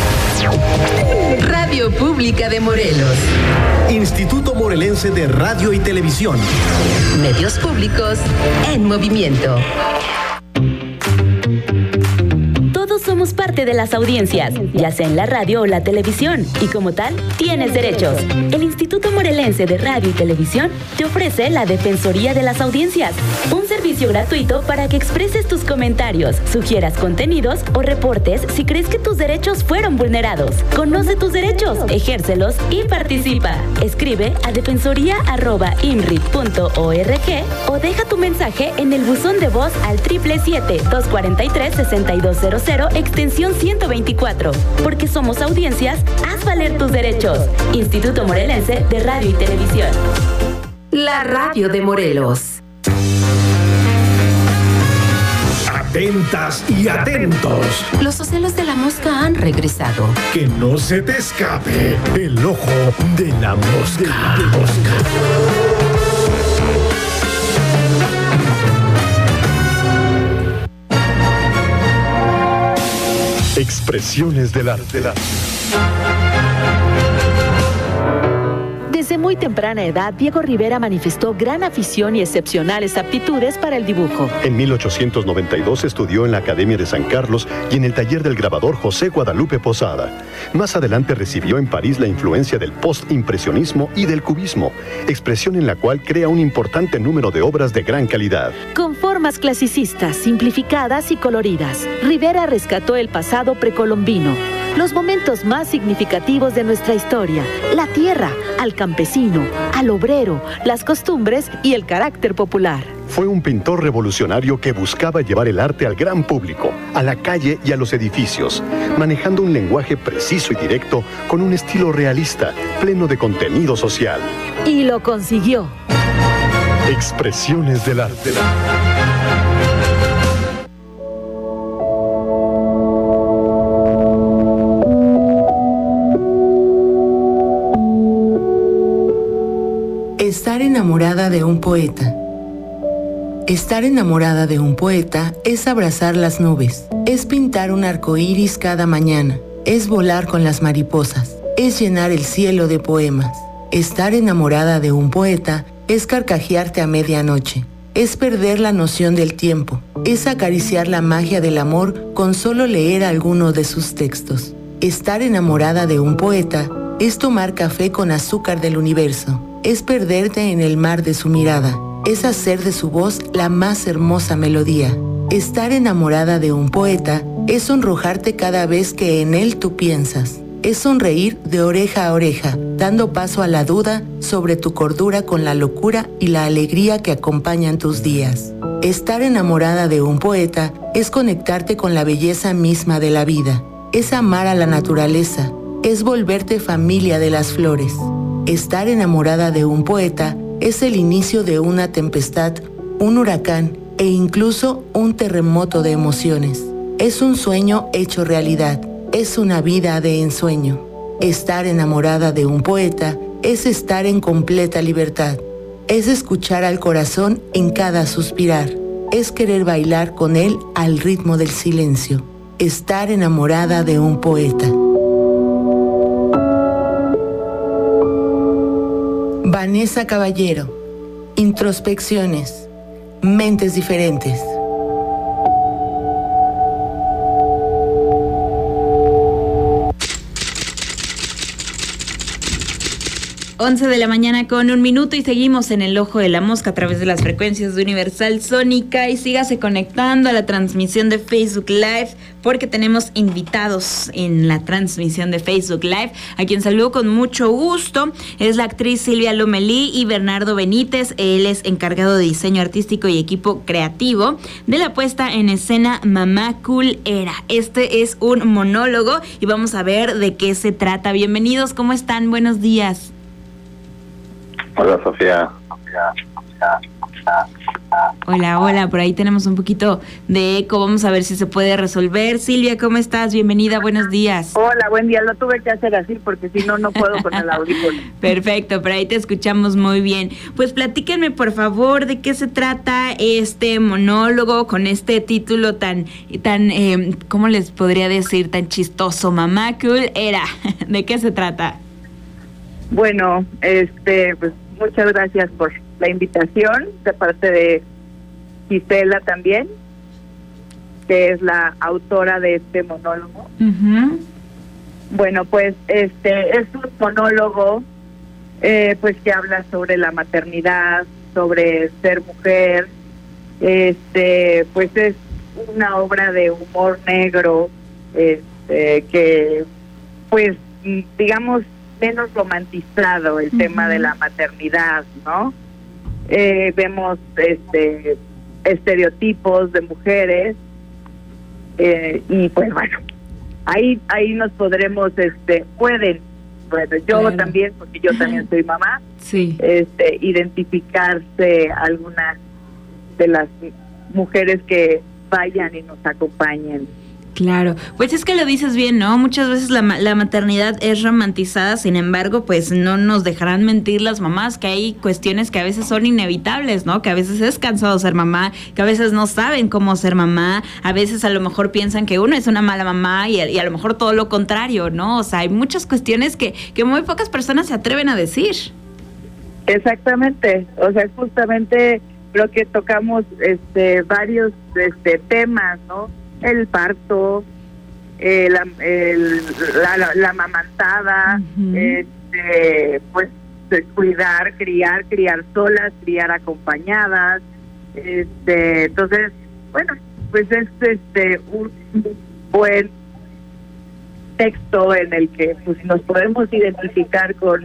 Radio Pública de Morelos. Instituto Morelense de Radio y Televisión. Medios públicos en movimiento. Todos somos parte de las audiencias, ya sea en la radio o la televisión, y como tal, tienes derechos. El Instituto Morelense de Radio y Televisión te ofrece la Defensoría de las Audiencias, un servicio gratuito para que expreses tus comentarios, sugieras contenidos o reportes si crees que tus derechos fueron vulnerados. Conoce tus derechos, ejércelos y participa. Escribe a defensoría@inri.org o deja tu mensaje en el buzón de voz al 777-243-6200 extensión 124. Porque somos audiencias, haz valer tus derechos. Instituto Morelense de Radio y Televisión. La radio de Morelos. Atentas y atentos. Los ocelos de la mosca han regresado. Que no se te escape el ojo de la mosca. Expresiones del arte. Desde muy temprana edad, Diego Rivera manifestó gran afición y excepcionales aptitudes para el dibujo. En 1892 estudió en la Academia de San Carlos y en el taller del grabador José Guadalupe Posada. Más adelante recibió en París la influencia del postimpresionismo y del cubismo, expresión en la cual crea un importante número de obras de gran calidad. Con formas clasicistas, simplificadas y coloridas, Rivera rescató el pasado precolombino, los momentos más significativos de nuestra historia, la tierra, al campesino, al obrero, las costumbres y el carácter popular. Fue un pintor revolucionario que buscaba llevar el arte al gran público, a la calle y a los edificios, manejando un lenguaje preciso y directo con un estilo realista, pleno de contenido social. Y lo consiguió. Expresiones del arte. Estar enamorada de un poeta. Estar enamorada de un poeta es abrazar las nubes, es pintar un arco iris cada mañana, es volar con las mariposas, es llenar el cielo de poemas. Estar enamorada de un poeta es carcajearte a medianoche, es perder la noción del tiempo, es acariciar la magia del amor con solo leer alguno de sus textos. Estar enamorada de un poeta es tomar café con azúcar del universo, es perderte en el mar de su mirada, es hacer de su voz la más hermosa melodía. Estar enamorada de un poeta es sonrojarte cada vez que en él tú piensas, es sonreír de oreja a oreja, dando paso a la duda sobre tu cordura con la locura y la alegría que acompañan tus días. Estar enamorada de un poeta es conectarte con la belleza misma de la vida, es amar a la naturaleza, es volverte familia de las flores. Estar enamorada de un poeta es el inicio de una tempestad, un huracán e incluso un terremoto de emociones. Es un sueño hecho realidad, es una vida de ensueño. Estar enamorada de un poeta es estar en completa libertad, es escuchar al corazón en cada suspirar, es querer bailar con él al ritmo del silencio. Estar enamorada de un poeta. Vanessa Caballero. Introspecciones. Mentes diferentes. 11 de la mañana con 1 minuto y seguimos en el Ojo de la Mosca a través de las frecuencias de Universal Sónica, y sígase conectando a la transmisión de Facebook Live porque tenemos invitados en la transmisión de Facebook Live, a quien saludo con mucho gusto. Es la actriz Silvia Lomelí y Bernardo Benítez. Él es encargado de diseño artístico y equipo creativo de la puesta en escena Mamá Cool Era. Este es un monólogo y vamos a ver de qué se trata. Bienvenidos, ¿cómo están? Buenos días. Hola, Sofía. Hola, por ahí tenemos un poquito de eco, vamos a ver si se puede resolver. Silvia, ¿cómo estás? Bienvenida, buenos días. Hola, buen día, lo tuve que hacer así porque si no, no puedo con el audífono. Perfecto, por ahí te escuchamos muy bien. Pues platíquenme, por favor, de qué se trata este monólogo con este título tan, ¿cómo les podría decir? Tan chistoso, Mamá Cool Era. ¿De qué se trata? Bueno, pues muchas gracias por la invitación de parte de Gisela también, que es la autora de este monólogo. Uh-huh. Bueno, pues es un monólogo pues que habla sobre la maternidad, sobre ser mujer. Pues es una obra de humor negro, que pues digamos menos romantizado el tema de la maternidad, ¿no? Vemos estereotipos de mujeres, y pues bueno, ahí nos podremos, yo también, porque yo también soy mamá, sí, identificarse algunas de las mujeres que vayan y nos acompañen. Claro, pues es que lo dices bien, ¿no? Muchas veces la maternidad es romantizada, sin embargo, pues no nos dejarán mentir las mamás, que hay cuestiones que a veces son inevitables, ¿no? Que a veces es cansado ser mamá, que a veces no saben cómo ser mamá, a veces a lo mejor piensan que uno es una mala mamá y a lo mejor todo lo contrario, ¿no? O sea, hay muchas cuestiones que muy pocas personas se atreven a decir. Exactamente, o sea, justamente lo que tocamos varios temas, ¿no? El parto, la amamantada, Uh-huh. Pues criar solas, criar acompañadas, entonces, bueno, pues es un buen texto en el que pues nos podemos identificar con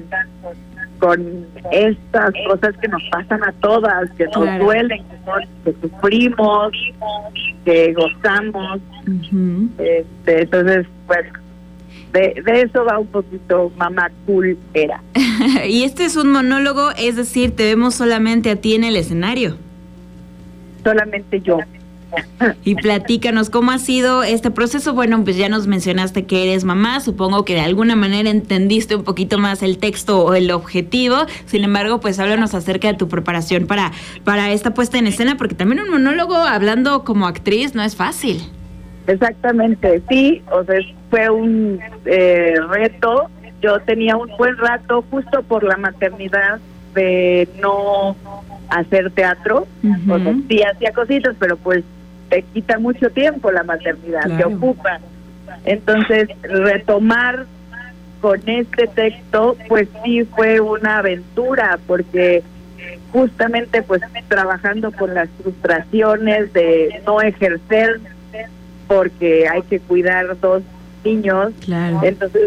estas cosas que nos pasan a todas, que nos duelen, que sufrimos, que gozamos. Uh-huh. Entonces, bueno, de eso va un poquito Mamá Cool Era. Y este es un monólogo, es decir, te vemos solamente a ti en el escenario. Solamente yo. Y platícanos, ¿cómo ha sido este proceso? Bueno, pues ya nos mencionaste que eres mamá, supongo que de alguna manera entendiste un poquito más el texto o el objetivo, sin embargo, pues háblanos acerca de tu preparación para esta puesta en escena, porque también un monólogo hablando como actriz no es fácil. Exactamente, sí, o sea, fue un reto. Yo tenía un buen rato justo por la maternidad de no hacer teatro. Uh-huh. O sea, sí hacía cositas, pero pues te quita mucho tiempo la maternidad, claro, te ocupa. Entonces, retomar con este texto, pues sí fue una aventura, porque justamente pues trabajando con las frustraciones de no ejercer, porque hay que cuidar 2 niños. Claro. Entonces,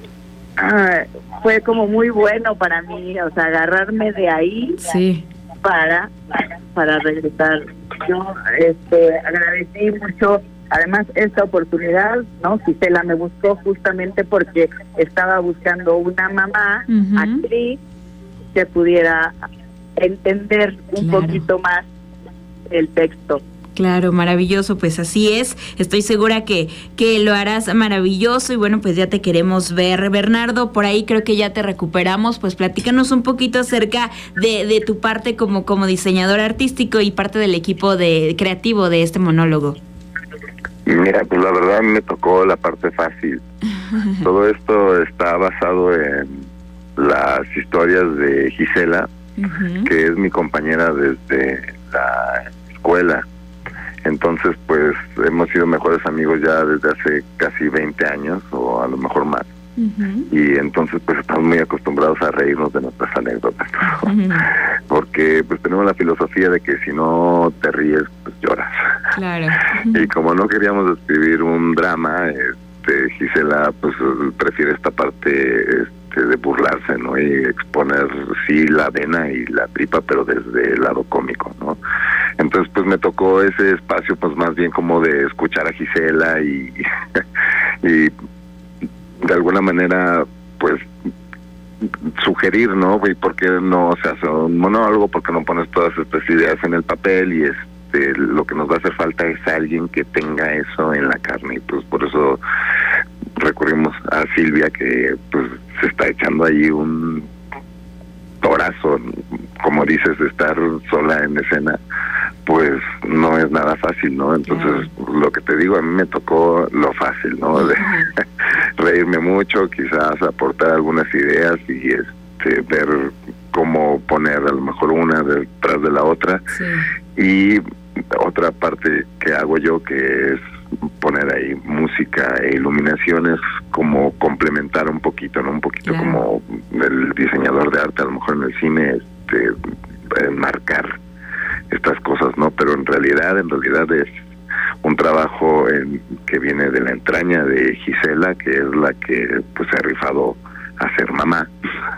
fue como muy bueno para mí, o sea, agarrarme de ahí. Sí. Para regresar. Yo agradecí mucho, además, esta oportunidad, ¿no? Gisela me buscó justamente porque estaba buscando una mamá, Uh-huh, actriz, que pudiera entender un poquito más el texto. Claro, maravilloso, pues así es, estoy segura que lo harás maravilloso y bueno, pues ya te queremos ver. Bernardo, por ahí creo que ya te recuperamos, pues platícanos un poquito acerca de tu parte como diseñador artístico y parte del equipo creativo de este monólogo. Mira, pues la verdad me tocó la parte fácil. Todo esto está basado en las historias de Gisela, Uh-huh, que es mi compañera desde la escuela. Entonces, pues, hemos sido mejores amigos ya desde hace casi 20 años, o a lo mejor más. Y entonces pues estamos muy acostumbrados a reírnos de nuestras anécdotas, porque pues tenemos la filosofía de que si no te ríes, pues lloras. Claro. Y como no queríamos escribir un drama, Gisela pues prefiere esta parte de burlarse, ¿no? Y exponer sí la vena y la tripa, pero desde el lado cómico, ¿no? Entonces pues me tocó ese espacio pues más bien como de escuchar a Gisela y de alguna manera pues sugerir, ¿no? Y por qué no se hace un monólogo, porque no pones todas estas ideas en el papel, y lo que nos va a hacer falta es alguien que tenga eso en la carne, y pues por eso recurrimos a Silvia, que pues se está echando ahí un torazo, como dices, de estar sola en escena, pues no es nada fácil, ¿no? Entonces, lo que te digo, a mí me tocó lo fácil, ¿no? De reírme mucho, quizás aportar algunas ideas y ver cómo poner a lo mejor una detrás de la otra. Y otra parte que hago yo, que es poner ahí música e iluminaciones, como complementar un poquito, ¿no? Un poquito como el diseñador de arte, a lo mejor en el cine, marcar estas cosas, ¿no? Pero en realidad es un trabajo que viene de la entraña de Gisela, que es la que pues se ha rifado a ser mamá.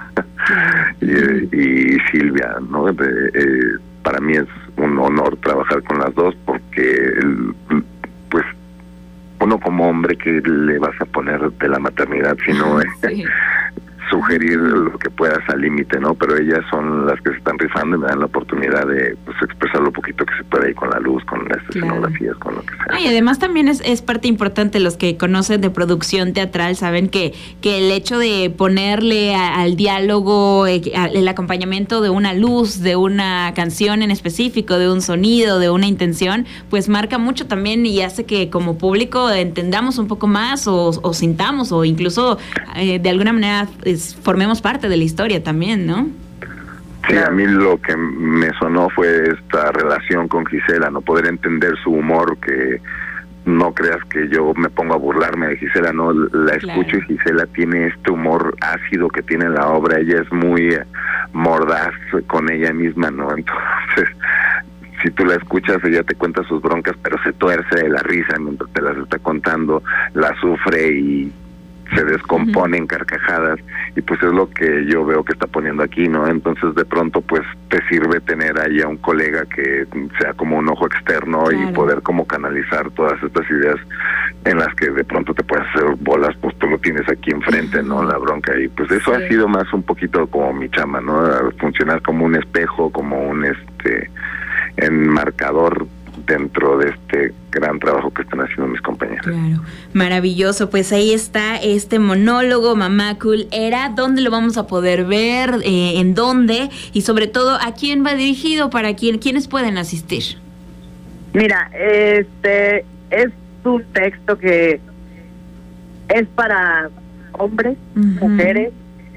y Silvia, ¿no? Para mí es un honor trabajar con las dos, porque pues uno como hombre, que le vas a poner de la maternidad, sino sugerir lo que puedas al límite, ¿no? Pero ellas son las que se están rifando y me dan la oportunidad de pues expresar lo poquito que se puede ahí con la luz, con las escenografías, con lo que sea. Y además también es parte importante, los que conocen de producción teatral saben que el hecho de ponerle al diálogo el acompañamiento de una luz, de una canción en específico, de un sonido, de una intención, pues marca mucho también y hace que como público entendamos un poco más o sintamos, o incluso de alguna manera formemos parte de la historia también, ¿no? Sí, a mí lo que me sonó fue esta relación con Gisela, no poder entender su humor, que no creas que yo me pongo a burlarme de Gisela, no, la escucho y Gisela tiene este humor ácido que tiene la obra, ella es muy mordaz con ella misma, ¿no? Entonces, si tú la escuchas, ella te cuenta sus broncas, pero se tuerce de la risa mientras te las está contando, la sufre y se descompone en carcajadas, y pues es lo que yo veo que está poniendo aquí, ¿no? Entonces de pronto pues te sirve tener ahí a un colega que sea como un ojo externo y poder como canalizar todas estas ideas en las que de pronto te puedes hacer bolas, pues tú lo tienes aquí enfrente, ¿no? La bronca, y pues eso ha sido más un poquito como mi chamba, ¿no? Funcionar como un espejo, como un enmarcador dentro de este gran trabajo que están haciendo mis compañeros. Claro, maravilloso. Pues ahí está este monólogo, Mamá Cool Era. ¿Dónde lo vamos a poder ver? ¿En dónde? Y sobre todo, ¿a quién va dirigido? ¿Para quiénes pueden asistir? Mira, es un texto que es para hombres, mujeres,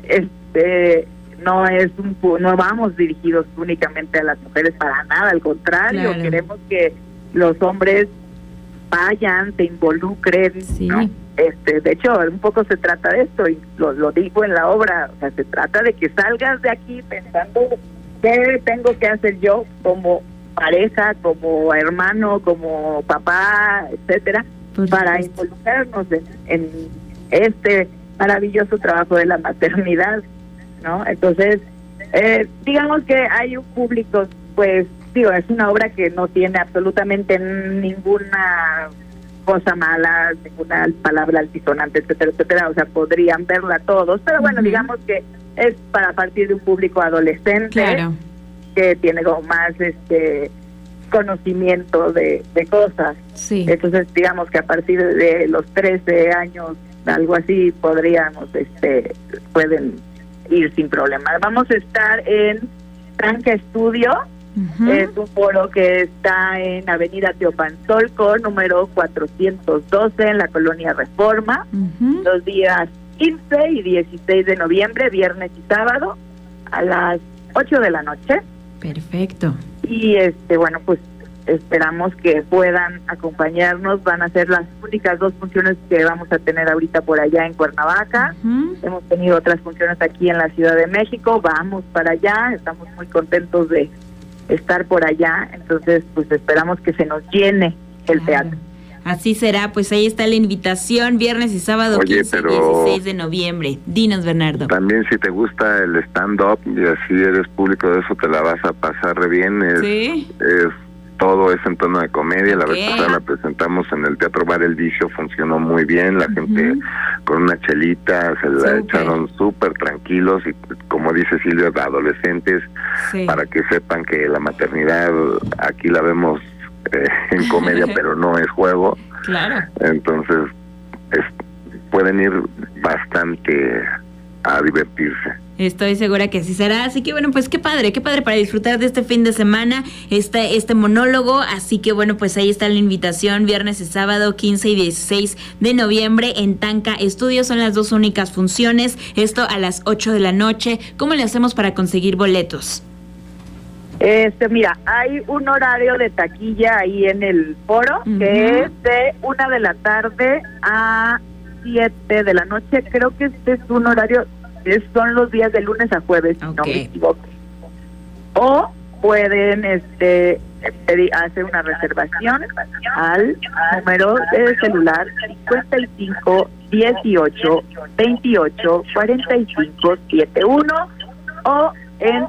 no vamos dirigidos únicamente a las mujeres, para nada, al contrario, queremos que los hombres vayan, se involucren, ¿no? De hecho, un poco se trata de esto, y lo digo en la obra, o sea, se trata de que salgas de aquí pensando qué tengo que hacer yo como pareja, como hermano, como papá, etcétera, para involucrarnos en este maravilloso trabajo de la maternidad, ¿no? Entonces, digamos que hay un público, pues, es una obra que no tiene absolutamente ninguna cosa mala, ninguna palabra altisonante, etcétera, etcétera, o sea, podrían verla todos, pero bueno, digamos que es para partir de un público adolescente, que tiene como más conocimiento de cosas. Entonces, digamos que a partir de los 13 años, algo así, podríamos, pueden ir sin problema. Vamos a estar en Tranca Estudio, es un foro que está en Avenida Teopanzolco, número 412, en la Colonia Reforma, los días 15 y 16 de noviembre, viernes y sábado, a las 8 de la noche. Perfecto. Y bueno, pues esperamos que puedan acompañarnos. Van a ser las únicas 2 funciones que vamos a tener ahorita por allá en Cuernavaca. Hemos tenido otras funciones aquí en la Ciudad de México, vamos para allá, estamos muy contentos de estar por allá, entonces pues esperamos que se nos llene el teatro. Así será, pues ahí está la invitación, viernes y sábado. Oye, 15 y 16 de noviembre. Dinos, Bernardo. También si te gusta el stand-up y así eres público de eso, te la vas a pasar re bien. ¿Sí? Todo es en tono de comedia. La vez pasada la presentamos en el Teatro Bar El Vicio, funcionó muy bien, la gente con una chelita se la echaron súper tranquilos y, como dice Silvia, adolescentes, para que sepan que la maternidad aquí la vemos en comedia, pero no es juego. Claro. Entonces pueden ir bastante a divertirse. Estoy segura que así será, así que bueno, pues qué padre para disfrutar de este fin de semana, este monólogo, así que bueno, pues ahí está la invitación, viernes y sábado 15 y 16 de noviembre en Tanka Estudios, son las 2 únicas funciones, esto a las 8 de la noche. ¿Cómo le hacemos para conseguir boletos? Mira, hay un horario de taquilla ahí en el foro, que es de 1 de la tarde a 7 de la noche, creo que este es un horario, son los días de lunes a jueves, si no me equivoco. O pueden hacer una reservación al número de celular 55 18 28 45 71 o en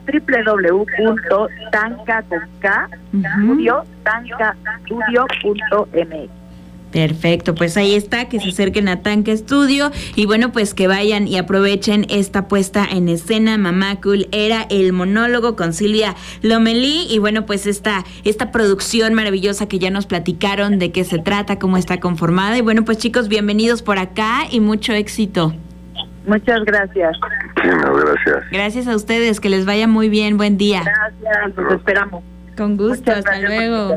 www.tankastudio.mx. Perfecto, pues ahí está, que se acerquen a Tanka Estudio y bueno, pues que vayan y aprovechen esta puesta en escena. Mamá Cool era el monólogo con Silvia Lomelí y bueno, pues esta producción maravillosa que ya nos platicaron de qué se trata, cómo está conformada y bueno, pues chicos, bienvenidos por acá y mucho éxito. Muchas gracias. Gracias. Gracias a ustedes, que les vaya muy bien, buen día. Gracias, los esperamos. Con gusto, hasta luego.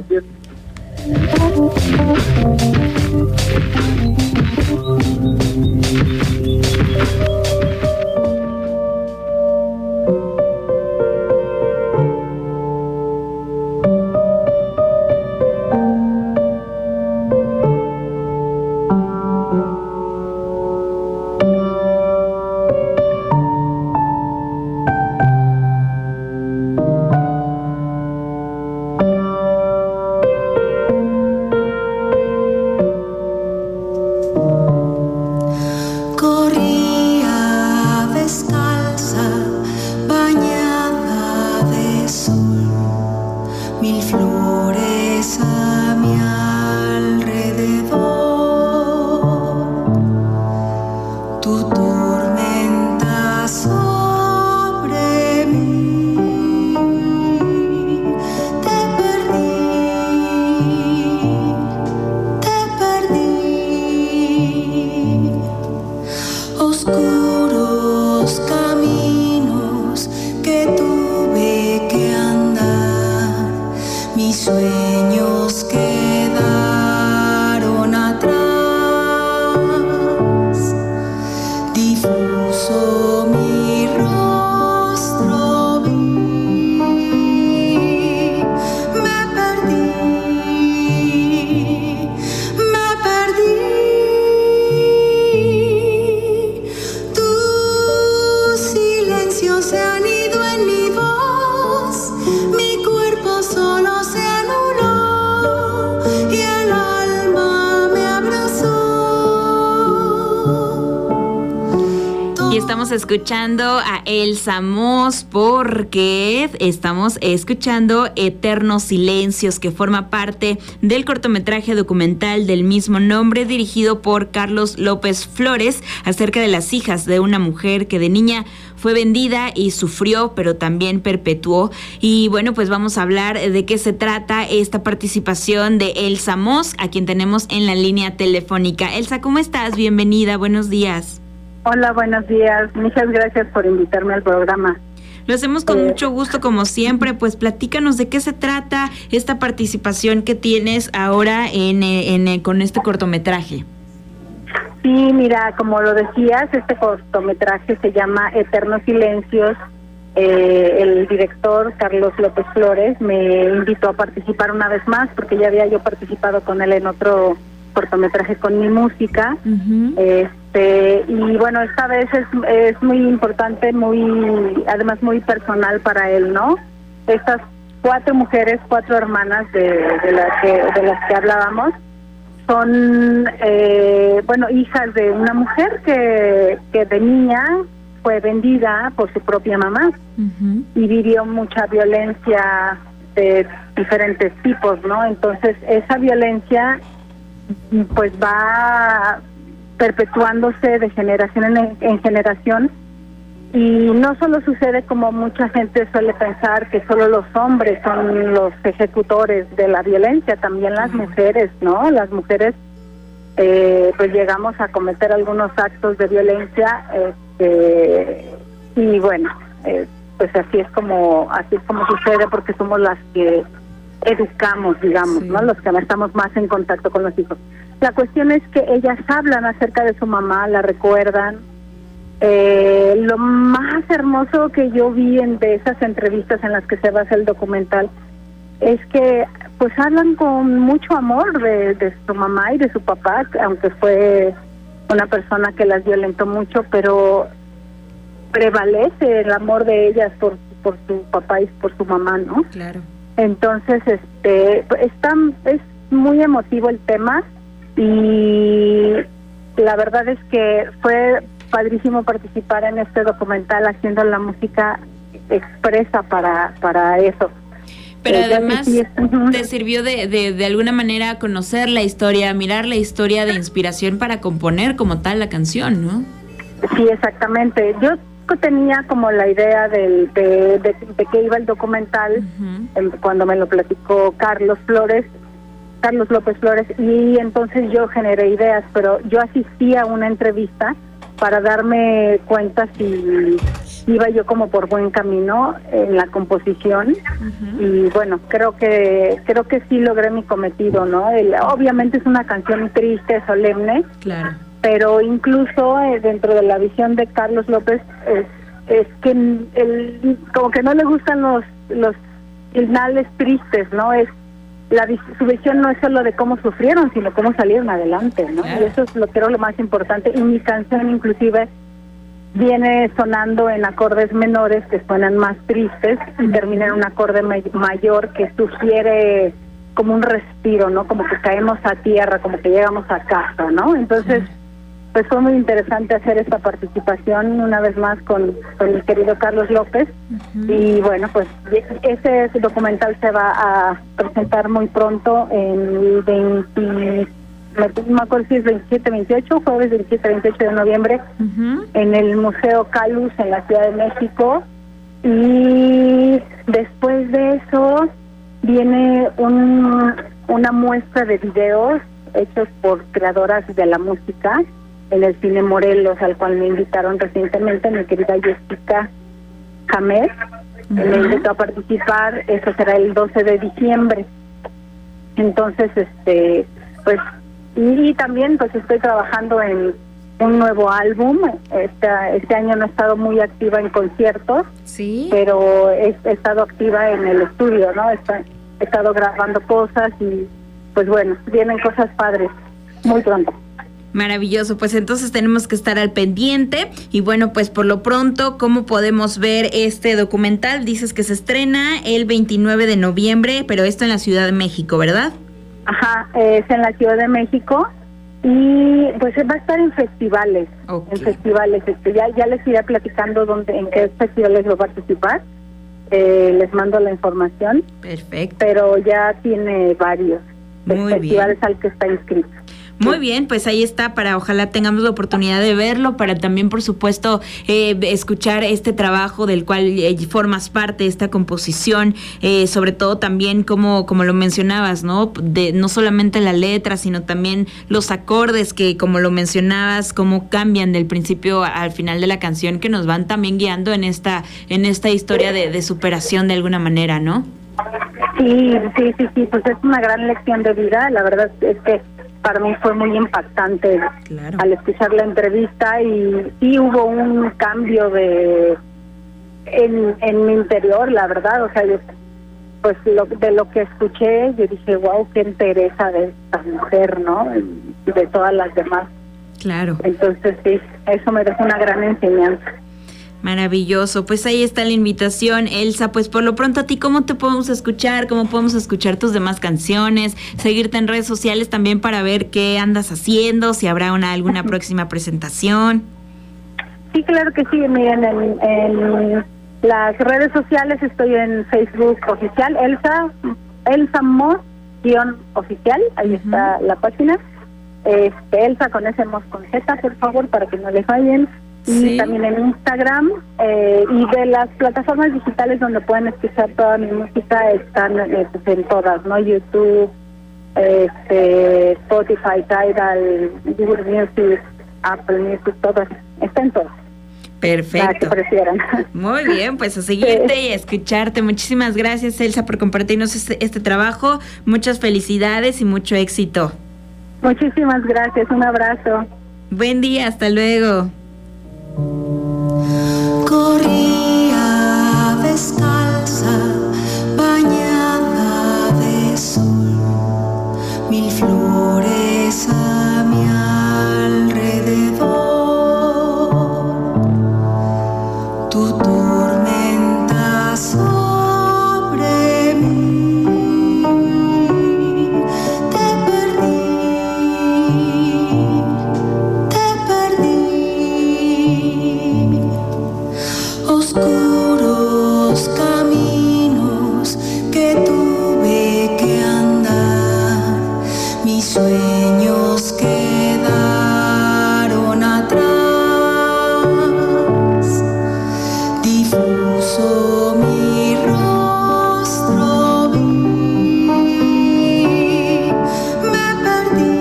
Escuchando a Elsa Moss porque estamos escuchando Eternos Silencios, que forma parte del cortometraje documental del mismo nombre dirigido por Carlos López Flores acerca de las hijas de una mujer que de niña fue vendida y sufrió, pero también perpetuó. Y bueno, pues vamos a hablar de qué se trata esta participación de Elsa Moss, a quien tenemos en la línea telefónica. Elsa, ¿cómo estás? Bienvenida, buenos días. Hola, buenos días. Muchas gracias por invitarme al programa. Lo hacemos con mucho gusto, como siempre. Pues platícanos de qué se trata esta participación que tienes ahora con este cortometraje. Sí, mira, como lo decías, este cortometraje se llama Eternos Silencios. el director Carlos López Flores me invitó a participar una vez más, porque ya había yo participado con él en otro cortometraje con mi música. Y bueno, esta vez es muy importante, además muy personal para él, ¿no? Estas 4 mujeres, 4 hermanas de las que hablábamos, son hijas de una mujer que de niña fue vendida por su propia mamá y vivió mucha violencia de diferentes tipos, ¿no? Entonces esa violencia pues va perpetuándose de generación en generación, y no solo sucede como mucha gente suele pensar, que solo los hombres son los ejecutores de la violencia, también las mujeres, ¿no? Las mujeres pues llegamos a cometer algunos actos de violencia, y bueno, pues así es como sucede, porque somos las que educamos, digamos, ¿no? Los que estamos más en contacto con los hijos. La cuestión es que ellas hablan acerca de su mamá, la recuerdan. Lo más hermoso que yo vi de esas entrevistas en las que se basa el documental es que pues hablan con mucho amor de su mamá y de su papá, aunque fue una persona que las violentó mucho, pero prevalece el amor de ellas por su papá y por su mamá, ¿no? Claro. Entonces, es muy emotivo el tema, y la verdad es que fue padrísimo participar en este documental haciendo la música expresa para eso. Pero además te sirvió de alguna manera conocer la historia, mirar la historia de inspiración para componer como tal la canción, ¿no? Sí, exactamente. Yo tenía como la idea de que iba el documental cuando me lo platicó Carlos López Flores, y entonces yo generé ideas, pero yo asistí a una entrevista para darme cuenta si iba yo como por buen camino en la composición, y bueno, creo que sí logré mi cometido, ¿no? Obviamente es una canción triste, solemne, claro, pero incluso dentro de la visión de Carlos López es que él como que no le gustan los finales tristes, ¿no? Su visión no es solo de cómo sufrieron, sino cómo salieron adelante, ¿no? Claro. Y eso es lo más importante, y mi canción inclusive viene sonando en acordes menores que suenan más tristes y termina en un acorde mayor que sugiere como un respiro, ¿no? Como que caemos a tierra, como que llegamos a casa, ¿no? Entonces, pues fue muy interesante hacer esta participación una vez más con mi querido Carlos López. Y bueno, pues ese documental se va a presentar muy pronto, en no me acuerdo si es 27, 28, jueves 27, 28 de noviembre, en el Museo Calus en la Ciudad de México. Y después de eso viene una muestra de videos hechos por creadoras de la música en el Cine Morelos, al cual me invitaron recientemente mi querida Jessica Jamet. Me invitó a participar. Eso será el 12 de diciembre. Entonces, pues, y también pues estoy trabajando en un nuevo álbum. Este año no he estado muy activa en conciertos, sí, pero he estado activa en el estudio, ¿no? He estado grabando cosas, y pues bueno, vienen cosas padres muy pronto. Maravilloso, pues entonces tenemos que estar al pendiente. Y bueno, pues por lo pronto, ¿cómo podemos ver este documental? Dices que se estrena el 29 de noviembre, pero esto en la Ciudad de México, ¿verdad? Ajá, es en la Ciudad de México, y pues va a estar en festivales. Okay. En festivales, ya les iré platicando en qué festivales voy a participar. Les mando la información. Perfecto. Pero ya tiene varios festivales bien al que está inscrito. Muy bien, pues ahí está, para ojalá tengamos la oportunidad de verlo, para también, por supuesto, escuchar este trabajo del cual formas parte, esta composición, sobre todo también como lo mencionabas, ¿no? No solamente la letra, sino también los acordes que, como lo mencionabas, cómo cambian del principio al final de la canción, que nos van también guiando en esta historia de superación de alguna manera, ¿no? Sí, pues es una gran lección de vida. La verdad es que para mí fue muy impactante, claro, al escuchar la entrevista, y sí hubo un cambio de en mi interior, la verdad. O sea, yo, pues de lo que escuché, yo dije, wow, qué entereza de esta mujer, ¿no? Y de todas las demás. Claro. Entonces sí, eso me dejó una gran enseñanza. Maravilloso, pues ahí está la invitación, Elsa. Pues por lo pronto, a ti, ¿cómo te podemos escuchar? ¿Cómo podemos escuchar tus demás canciones? Seguirte en redes sociales también para ver qué andas haciendo, si habrá alguna próxima presentación. Sí, claro que sí. Miren, en las redes sociales estoy en Facebook oficial, Elsa Moss-oficial, ahí está la página. Elsa con ese Moss con Z, por favor, para que no le fallen. Y también en Instagram, y de las plataformas digitales donde pueden escuchar toda mi música están pues en todas, ¿no? YouTube, Spotify, Tidal, Google Music, Apple Music, todas, está en todas. Perfecto. Para que prefieran. Muy bien, pues a seguirte y a escucharte. Muchísimas gracias, Elsa, por compartirnos este trabajo. Muchas felicidades y mucho éxito. Muchísimas gracias, un abrazo. Buen día, hasta luego. Corría descalza, bañada de sol, mil flores a mi alrededor, tu tormenta sobre mí, te perdí. Oscuros caminos que tuve que andar, mis sueños quedaron atrás, difuso mi rostro vi, me perdí.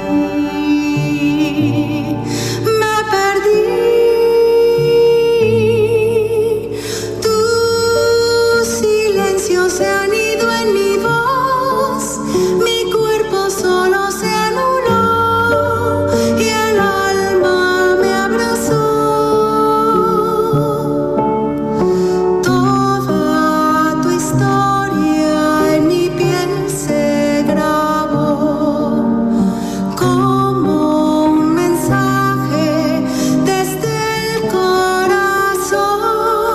Se han ido en mi voz, mi cuerpo solo se anuló y el alma me abrazó. Toda tu historia en mi piel se grabó como un mensaje desde el corazón.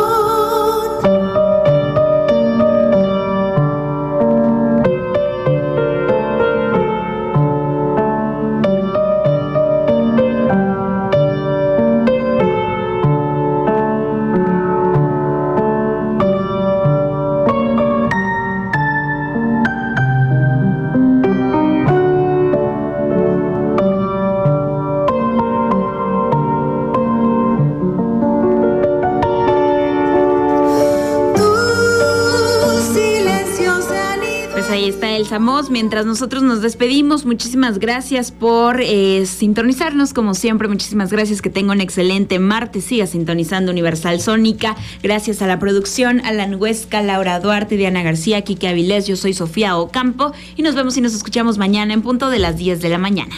Elsa Moss. Mientras nosotros nos despedimos, muchísimas gracias por sintonizarnos, como siempre. Muchísimas gracias, que tenga un excelente martes. Siga sintonizando Universal Sónica. Gracias a la producción, Alan Huesca, Laura Duarte, Diana García, Kike Avilés. Yo soy Sofía Ocampo y nos vemos y nos escuchamos mañana en punto de las 10 de la mañana.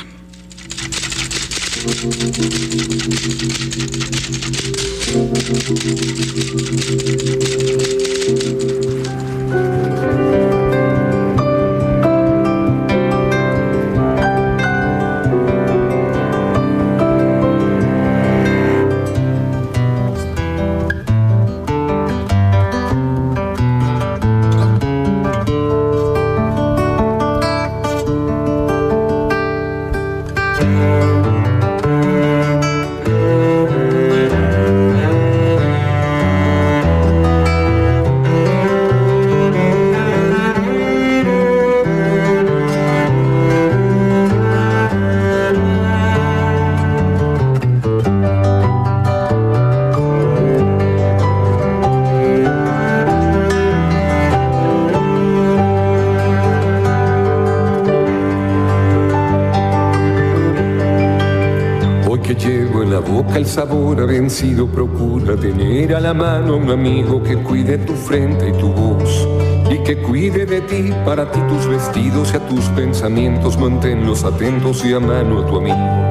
El sabor ha vencido, procura tener a la mano a un amigo que cuide tu frente y tu voz y que cuide de ti, para ti tus vestidos y a tus pensamientos, manténlos atentos y a mano a tu amigo.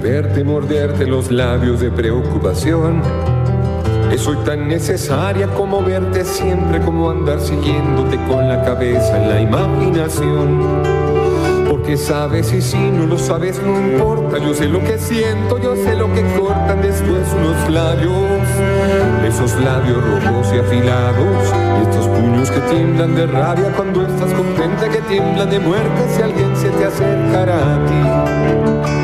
verte morderte los labios de preocupación. Soy tan necesaria como verte siempre, como andar siguiéndote con la cabeza en la imaginación. Porque sabes y si no lo sabes no importa, yo sé lo que siento, yo sé lo que cortan después unos labios, esos labios rojos y afilados, y estos puños que tiemblan de rabia cuando estás contenta, que tiemblan de muerte si alguien se te acercará a ti.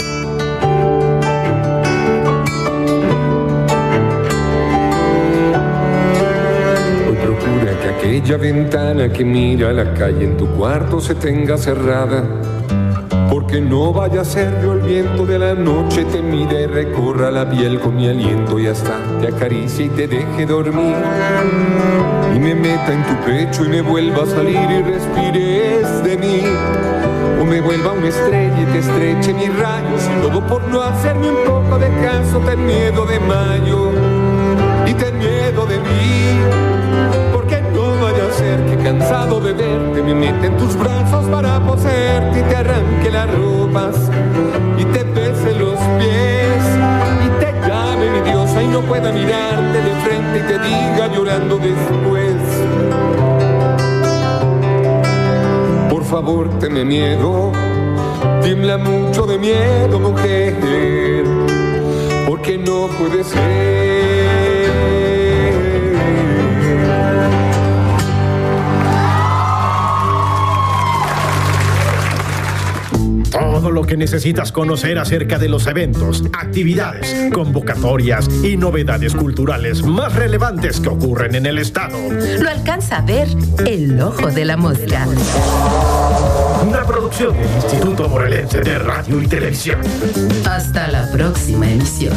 Que aquella ventana que mira a la calle en tu cuarto se tenga cerrada, porque no vaya a ser yo el viento de la noche te mire y recorra la piel con mi aliento y hasta te acaricie y te deje dormir y me meta en tu pecho y me vuelva a salir y respires de mí, o me vuelva una estrella y te estreche mis rayos, y todo por no hacerme un poco de caso. Ten miedo de mayo y ten miedo de mí, porque no vaya a ser que cansado de verte me meta en tus brazos para poseerte y te arranque las ropas y te bese los pies y te llame mi diosa y no pueda mirarte de frente y te diga llorando después: por favor, tenme miedo, tiembla mucho de miedo, mujer, porque no puede ser. Todo lo que necesitas conocer acerca de los eventos, actividades, convocatorias y novedades culturales más relevantes que ocurren en el estado. Lo alcanza a ver el Ojo de la Mosca. Una producción del Instituto Morelense de Radio y Televisión. Hasta la próxima emisión.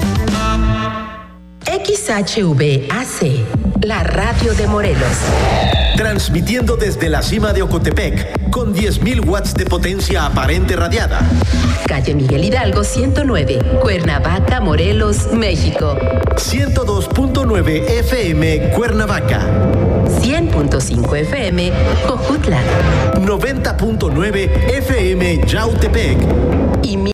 XHVAC, la radio de Morelos. Transmitiendo desde la cima de Ocotepec, con 10.000 watts de potencia aparente radiada. Calle Miguel Hidalgo 109, Cuernavaca, Morelos, México. 102.9 FM, Cuernavaca. 100.5 FM, Cojutla. 90.9 FM, Yautepec. Y